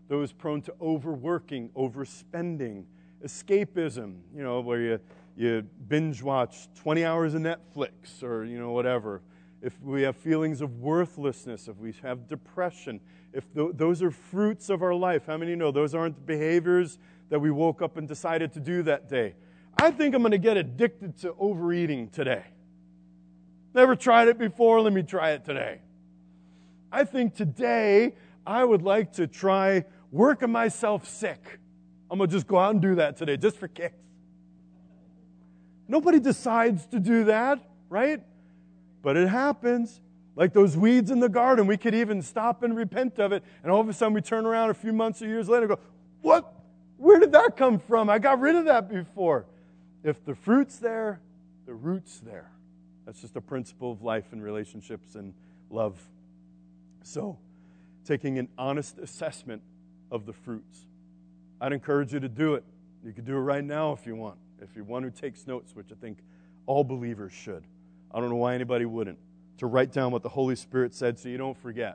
those prone to overworking, overspending, escapism, you know, where you, you binge watch twenty hours of Netflix or, you know, whatever. If we have feelings of worthlessness, if we have depression, if th- those are fruits of our life, how many know those aren't behaviors that we woke up and decided to do that day? I think I'm going to get addicted to overeating today. Never tried it before, let me try it today. I think today I would like to try working myself sick. I'm going to just go out and do that today, just for kicks. Nobody decides to do that, right? But it happens. Like those weeds in the garden, we could even stop and repent of it, and all of a sudden we turn around a few months or years later and go, what? Where did that come from? I got rid of that before. If the fruit's there, the root's there. That's just a principle of life and relationships and love. So, taking an honest assessment of the fruits. I'd encourage you to do it. You could do it right now if you want. If you're one who takes notes, which I think all believers should. I don't know why anybody wouldn't. To write down what the Holy Spirit said so you don't forget.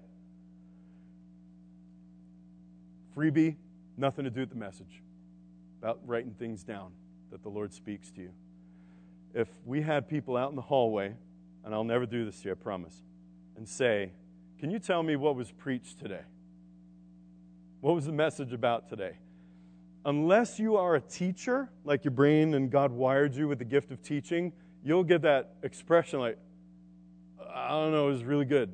Freebie, nothing to do with the message. About writing things down that the Lord speaks to you. If we had people out in the hallway, and I'll never do this to you, I promise, and say, can you tell me what was preached today? What was the message about today? Unless you are a teacher, like your brain and God wired you with the gift of teaching, you'll get that expression like, I don't know, it was really good.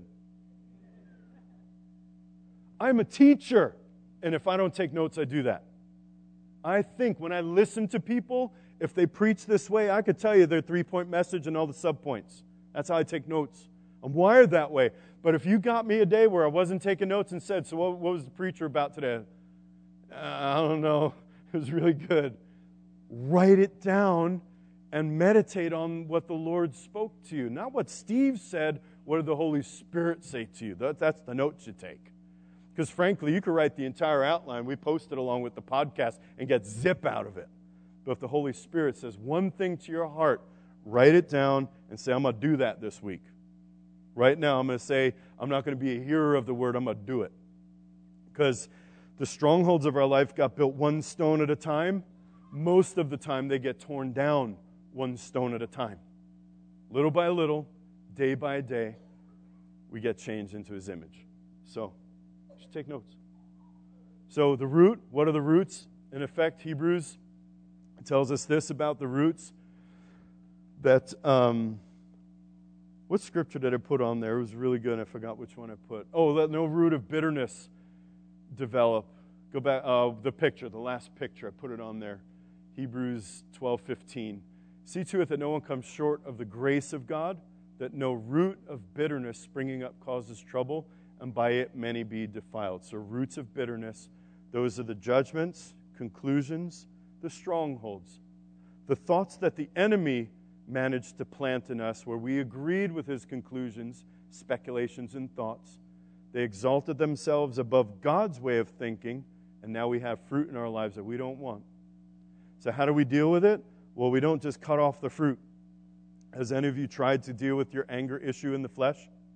I'm a teacher, and if I don't take notes, I do that. I think when I listen to people, if they preach this way, I could tell you their three-point message and all the subpoints. That's how I take notes. I'm wired that way. But if you got me a day where I wasn't taking notes and said, so what, what was the preacher about today? Uh, I don't know. It was really good. Write it down and meditate on what the Lord spoke to you. Not what Steve said, what did the Holy Spirit say to you? That, that's the notes you take. Because frankly, you could write the entire outline. We post it along with the podcast and get zip out of it. But if the Holy Spirit says one thing to your heart, write it down and say, I'm going to do that this week. Right now, I'm going to say, I'm not going to be a hearer of the word, I'm going to do it. Because the strongholds of our life got built one stone at a time. Most of the time, they get torn down one stone at a time. Little by little, day by day, we get changed into His image. So, just take notes. So, the root, what are the roots? In effect, Hebrews tells us this about the roots, that, um, what scripture did I put on there? It was really good. I forgot which one I put. Oh, let no root of bitterness develop. Go back, uh, the picture, the last picture, I put it on there. Hebrews twelve fifteen. See to it that no one comes short of the grace of God, that no root of bitterness springing up causes trouble, and by it many be defiled. So roots of bitterness, those are the judgments, conclusions, the strongholds. The thoughts that the enemy managed to plant in us, where we agreed with his conclusions, speculations, and thoughts. They exalted themselves above God's way of thinking, and now we have fruit in our lives that we don't want. So how do we deal with it? Well, we don't just cut off the fruit. Has any of you tried to deal with your anger issue in the flesh?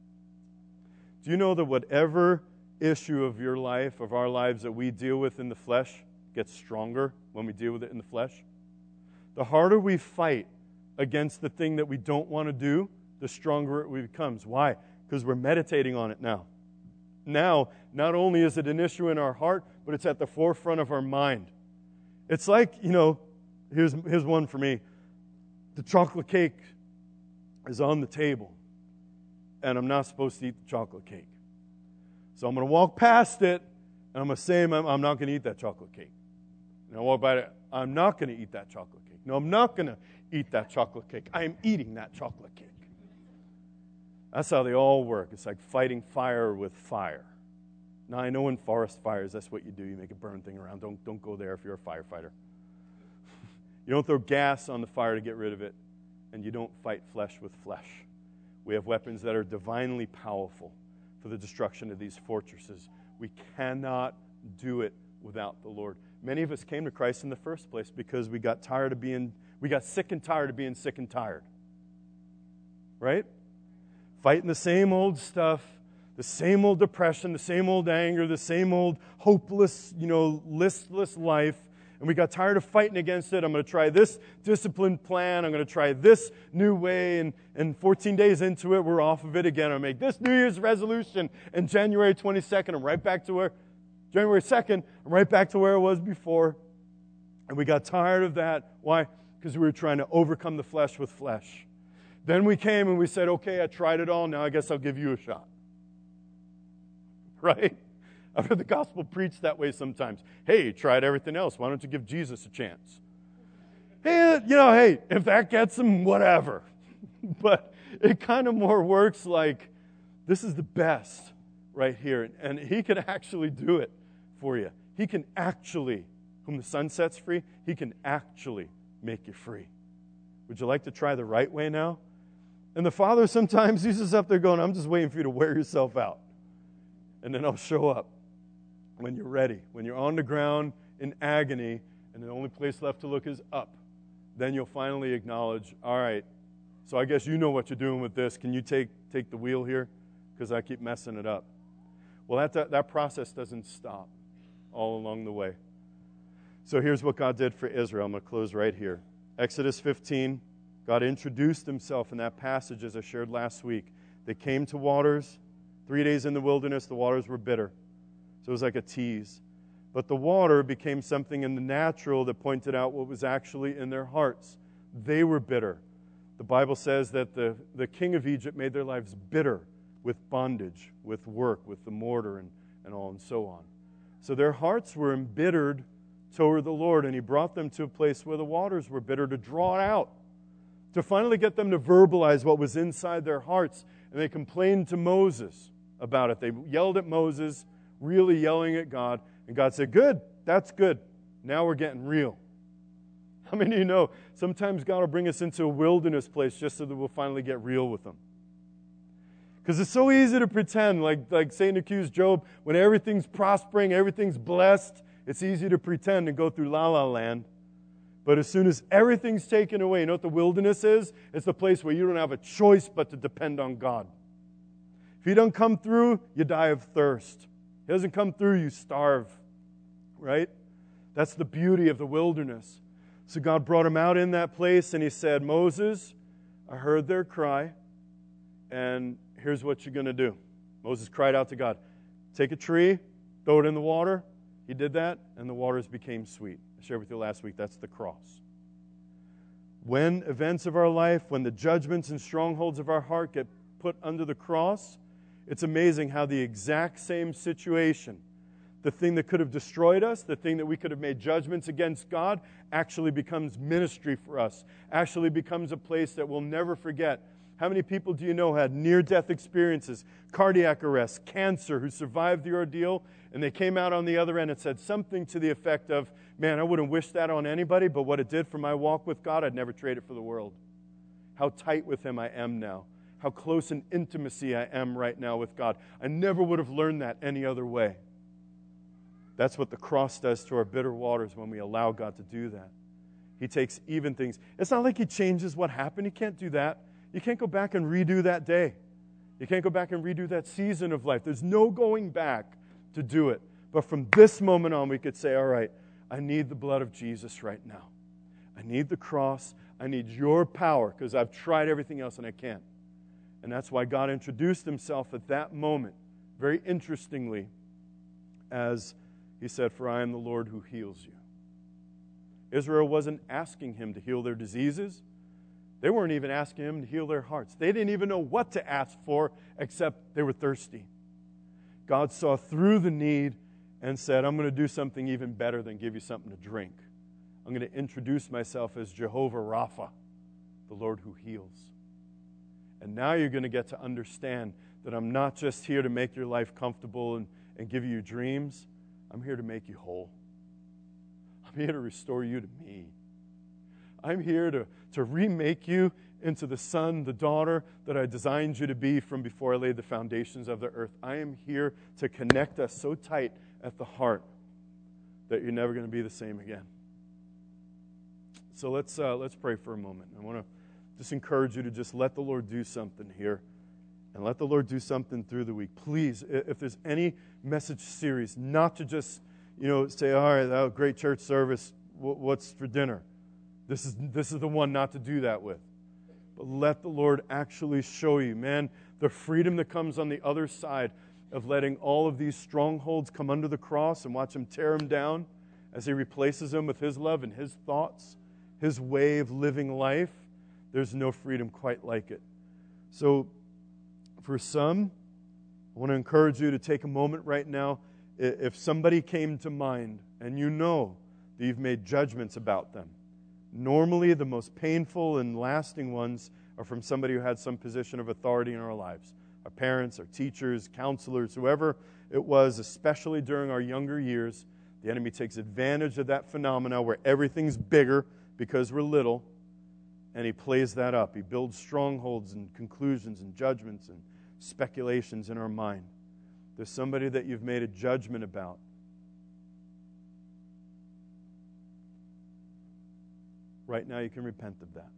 Do you know that whatever issue of your life, of our lives that we deal with in the flesh, gets stronger when we deal with it in the flesh? The harder we fight against the thing that we don't want to do, the stronger it becomes. Why? Because we're meditating on it now. Now, not only is it an issue in our heart, but it's at the forefront of our mind. It's like, you know, here's, here's one for me. The chocolate cake is on the table, and I'm not supposed to eat the chocolate cake. So I'm going to walk past it, and I'm going to say, I'm, I'm not going to eat that chocolate cake. And I walk by it, I'm not going to eat that chocolate cake. No, I'm not going to eat that chocolate cake. I am eating that chocolate cake. That's how they all work. It's like fighting fire with fire. Now, I know in forest fires, that's what you do. You make a burn thing around. Don't, don't go there if you're a firefighter. You don't throw gas on the fire to get rid of it, and you don't fight flesh with flesh. We have weapons that are divinely powerful for the destruction of these fortresses. We cannot do it without the Lord. Many of us came to Christ in the first place because we got tired of being, we got sick and tired of being sick and tired. Right? Fighting the same old stuff, the same old depression, the same old anger, the same old hopeless, you know, listless life. And we got tired of fighting against it. I'm going to try this disciplined plan. I'm going to try this new way. And, and fourteen days into it, we're off of it again. I'll make this New Year's resolution. And January twenty-second, I'm right back to where, January second, I'm right back to where I was before. And we got tired of that. Why? Because we were trying to overcome the flesh with flesh. Then we came and we said, okay, I tried it all. Now I guess I'll give you a shot. Right? I've heard the gospel preached that way sometimes. Hey, you tried everything else. Why don't you give Jesus a chance? Hey, you know, hey, if that gets him, whatever. But it kind of more works like this is the best right here. And he can actually do it for you. He can actually, whom the Son sets free, he can actually make you free. Would you like to try the right way now? And the Father sometimes, he's just up there going, I'm just waiting for you to wear yourself out. And then I'll show up when you're ready. When you're on the ground in agony and the only place left to look is up, then you'll finally acknowledge, all right, so I guess you know what you're doing with this. Can you take, take the wheel here? Because I keep messing it up. Well, that, that, that process doesn't stop all along the way. So here's what God did for Israel. I'm going to close right here. Exodus fifteen, God introduced himself in that passage as I shared last week. They came to waters. Three days in the wilderness, the waters were bitter. So it was like a tease. But the water became something in the natural that pointed out what was actually in their hearts. They were bitter. The Bible says that the, the king of Egypt made their lives bitter with bondage, with work, with the mortar, and, and all and so on. So their hearts were embittered toward the Lord, and he brought them to a place where the waters were bitter to draw it out, to finally get them to verbalize what was inside their hearts. And they complained to Moses about it. They yelled at Moses, really yelling at God. And God said, good, that's good. Now we're getting real. How many of you know sometimes God will bring us into a wilderness place just so that we'll finally get real with him? Because it's so easy to pretend, like, like Satan accused Job, when everything's prospering, everything's blessed, it's easy to pretend and go through la-la land. But as soon as everything's taken away, you know what the wilderness is? It's the place where you don't have a choice but to depend on God. If he doesn't come through, you die of thirst. He doesn't come through, you starve. Right? That's the beauty of the wilderness. So God brought him out in that place and he said, Moses, I heard their cry, and here's what you're going to do. Moses cried out to God, take a tree, throw it in the water. He did that, and the waters became sweet. I shared with you last week, that's the cross. When events of our life, when the judgments and strongholds of our heart get put under the cross, it's amazing how the exact same situation, the thing that could have destroyed us, the thing that we could have made judgments against God, actually becomes ministry for us, actually becomes a place that we'll never forget. How many people do you know had near-death experiences, cardiac arrest, cancer, who survived the ordeal, and they came out on the other end and said something to the effect of, man, I wouldn't wish that on anybody, but what it did for my walk with God, I'd never trade it for the world. How tight with him I am now. How close in intimacy I am right now with God. I never would have learned that any other way. That's what the cross does to our bitter waters when we allow God to do that. He takes even things. It's not like he changes what happened. He can't do that. You can't go back and redo that day. You can't go back and redo that season of life. There's no going back to do it. But from this moment on, we could say, all right, I need the blood of Jesus right now. I need the cross. I need your power because I've tried everything else and I can't. And that's why God introduced himself at that moment, very interestingly, as he said, for I am the Lord who heals you. Israel wasn't asking him to heal their diseases. They weren't even asking him to heal their hearts. They didn't even know what to ask for except they were thirsty. God saw through the need and said, I'm going to do something even better than give you something to drink. I'm going to introduce myself as Jehovah Rapha, the Lord who heals. And now you're going to get to understand that I'm not just here to make your life comfortable and, and give you dreams. I'm here to make you whole. I'm here to restore you to me. I'm here to, to remake you into the son, the daughter that I designed you to be from before I laid the foundations of the earth. I am here to connect us so tight at the heart that you're never going to be the same again. So let's uh, let's pray for a moment. I want to just encourage you to just let the Lord do something here And let the Lord do something through the week. Please, if there's any message series, not to just, you know, say, all right, that was a great church service, what's for dinner? This is, this is the one not to do that with. But let the Lord actually show you, man, the freedom that comes on the other side of letting all of these strongholds come under the cross and watch Him tear them down as He replaces them with His love and His thoughts, His way of living life. There's no freedom quite like it. So for some, I want to encourage you to take a moment right now. If somebody came to mind and you know that you've made judgments about them, normally the most painful and lasting ones are from somebody who had some position of authority in our lives. Our parents, our teachers, counselors, whoever it was, especially during our younger years. The enemy takes advantage of that phenomena where everything's bigger because we're little, and he plays that up. He builds strongholds and conclusions and judgments and speculations in our mind. There's somebody that you've made a judgment about. Right now you can repent of that.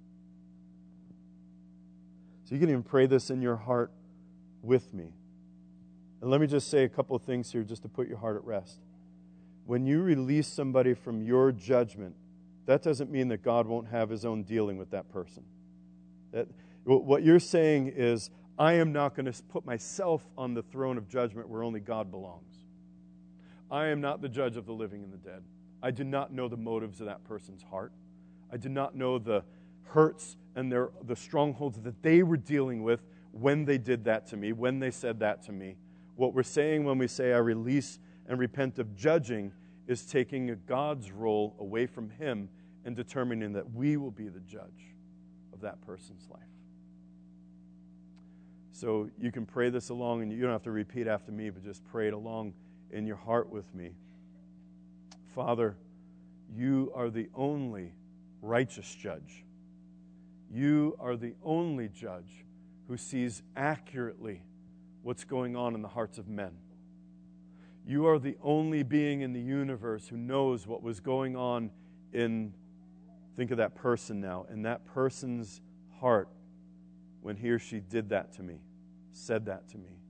So you can even pray this in your heart with me. And let me just say a couple of things here just to put your heart at rest. When you release somebody from your judgment, that doesn't mean that God won't have His own dealing with that person. That, what you're saying is, I am not going to put myself on the throne of judgment where only God belongs. I am not the judge of the living and the dead. I do not know the motives of that person's heart. I do not know the hurts and their, the strongholds that they were dealing with when they did that to me, when they said that to me. What we're saying when we say I release and repent of judging is taking God's role away from Him and determining that we will be the judge of that person's life. So you can pray this along, and you don't have to repeat after me, but just pray it along in your heart with me. Father, you are the only righteous judge. You are the only judge who sees accurately what's going on in the hearts of men. You are the only being in the universe who knows what was going on in, think of that person now, in that person's heart when he or she did that to me, said that to me.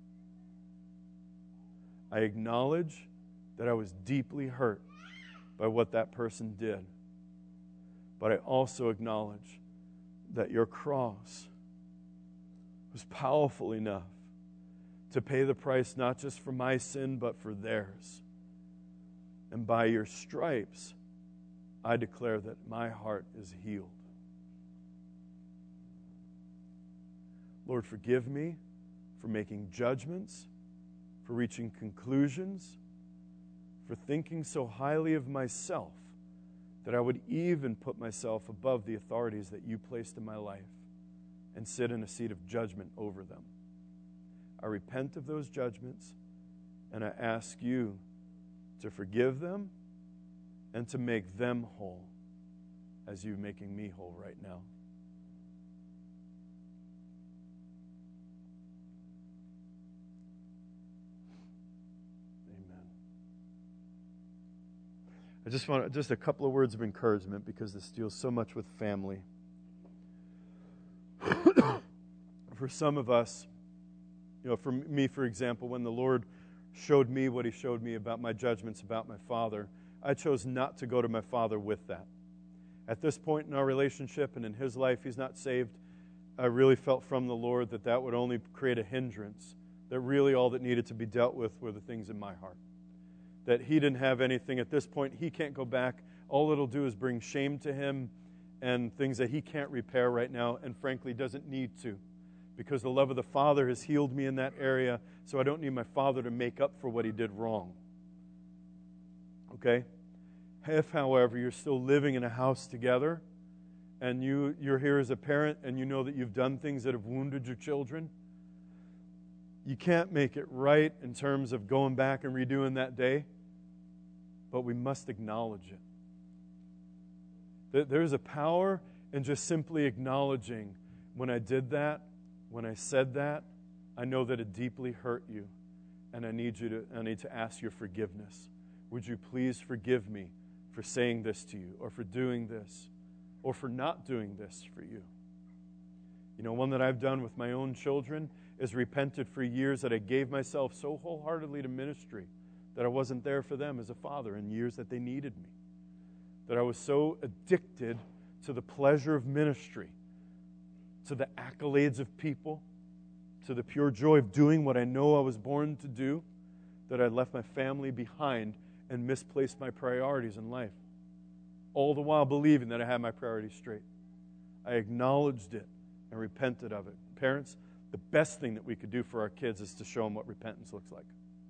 I acknowledge that I was deeply hurt by what that person did. But I also acknowledge that your cross was powerful enough to pay the price not just for my sin, but for theirs. And by your stripes, I declare that my heart is healed. Lord, forgive me for making judgments, for reaching conclusions, for thinking so highly of myself that I would even put myself above the authorities that you placed in my life and sit in a seat of judgment over them. I repent of those judgments, and I ask you to forgive them and to make them whole as you're making me whole right now. I just want just a couple of words of encouragement because this deals so much with family. For some of us, you know, for me, for example, when the Lord showed me what He showed me about my judgments about my father, I chose not to go to my father with that. At this point in our relationship and in his life, he's not saved. I really felt from the Lord that that would only create a hindrance, that really all that needed to be dealt with were the things in my heart. That he didn't have anything at this point. He can't go back. All it'll do is bring shame to him and things that he can't repair right now and frankly doesn't need to, because the love of the Father has healed me in that area, so I don't need my father to make up for what he did wrong. Okay? If, however, you're still living in a house together and you, you're here as a parent and you know that you've done things that have wounded your children, you can't make it right in terms of going back and redoing that day, but we must acknowledge it. There's a power in just simply acknowledging when I did that, when I said that, I know that it deeply hurt you, and I need you to I need to ask your forgiveness. Would you please forgive me for saying this to you, or for doing this, or for not doing this for you? You know, one that I've done with my own children is repented for years that I gave myself so wholeheartedly to ministry that I wasn't there for them as a father in years that they needed me. That I was so addicted to the pleasure of ministry, to the accolades of people, to the pure joy of doing what I know I was born to do, that I left my family behind and misplaced my priorities in life. All the while believing that I had my priorities straight. I acknowledged it and repented of it. Parents, the best thing that we could do for our kids is to show them what repentance looks like.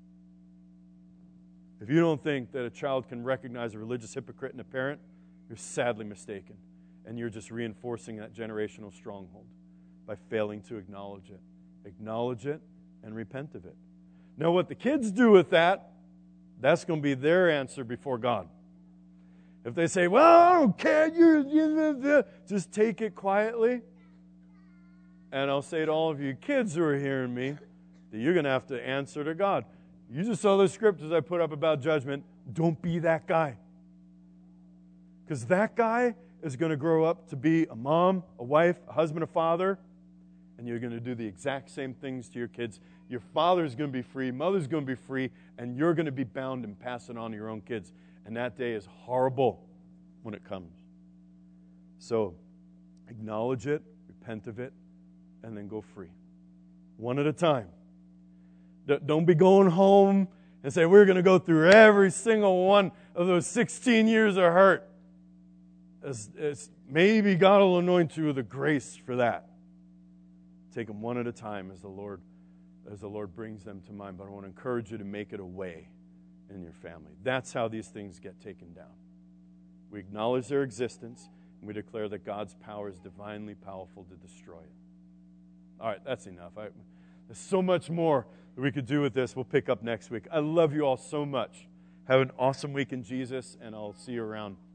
If you don't think that a child can recognize a religious hypocrite in a parent, you're sadly mistaken. And you're just reinforcing that generational stronghold by failing to acknowledge it. Acknowledge it and repent of it. Now, what the kids do with that, that's going to be their answer before God. If they say, well, I don't care, you, you, just take it quietly. And I'll say to all of you kids who are hearing me, that you're going to have to answer to God. You just saw the scriptures I put up about judgment. Don't be that guy. Because that guy is going to grow up to be a mom, a wife, a husband, a father, and you're going to do the exact same things to your kids. Your father's going to be free, mother's going to be free, and you're going to be bound and pass it on to your own kids. And that day is horrible when it comes. So, acknowledge it, repent of it, and then go free. One at a time. Don't be going home and say, we're going to go through every single one of those sixteen years of hurt. It's, it's, maybe God will anoint you with a grace for that. Take them one at a time as the Lord, as the Lord brings them to mind. But I want to encourage you to make it a way in your family. That's how these things get taken down. We acknowledge their existence, and we declare that God's power is divinely powerful to destroy it. All right, that's enough. I, there's so much more that we could do with this. We'll pick up next week. I love you all so much. Have an awesome week in Jesus, and I'll see you around.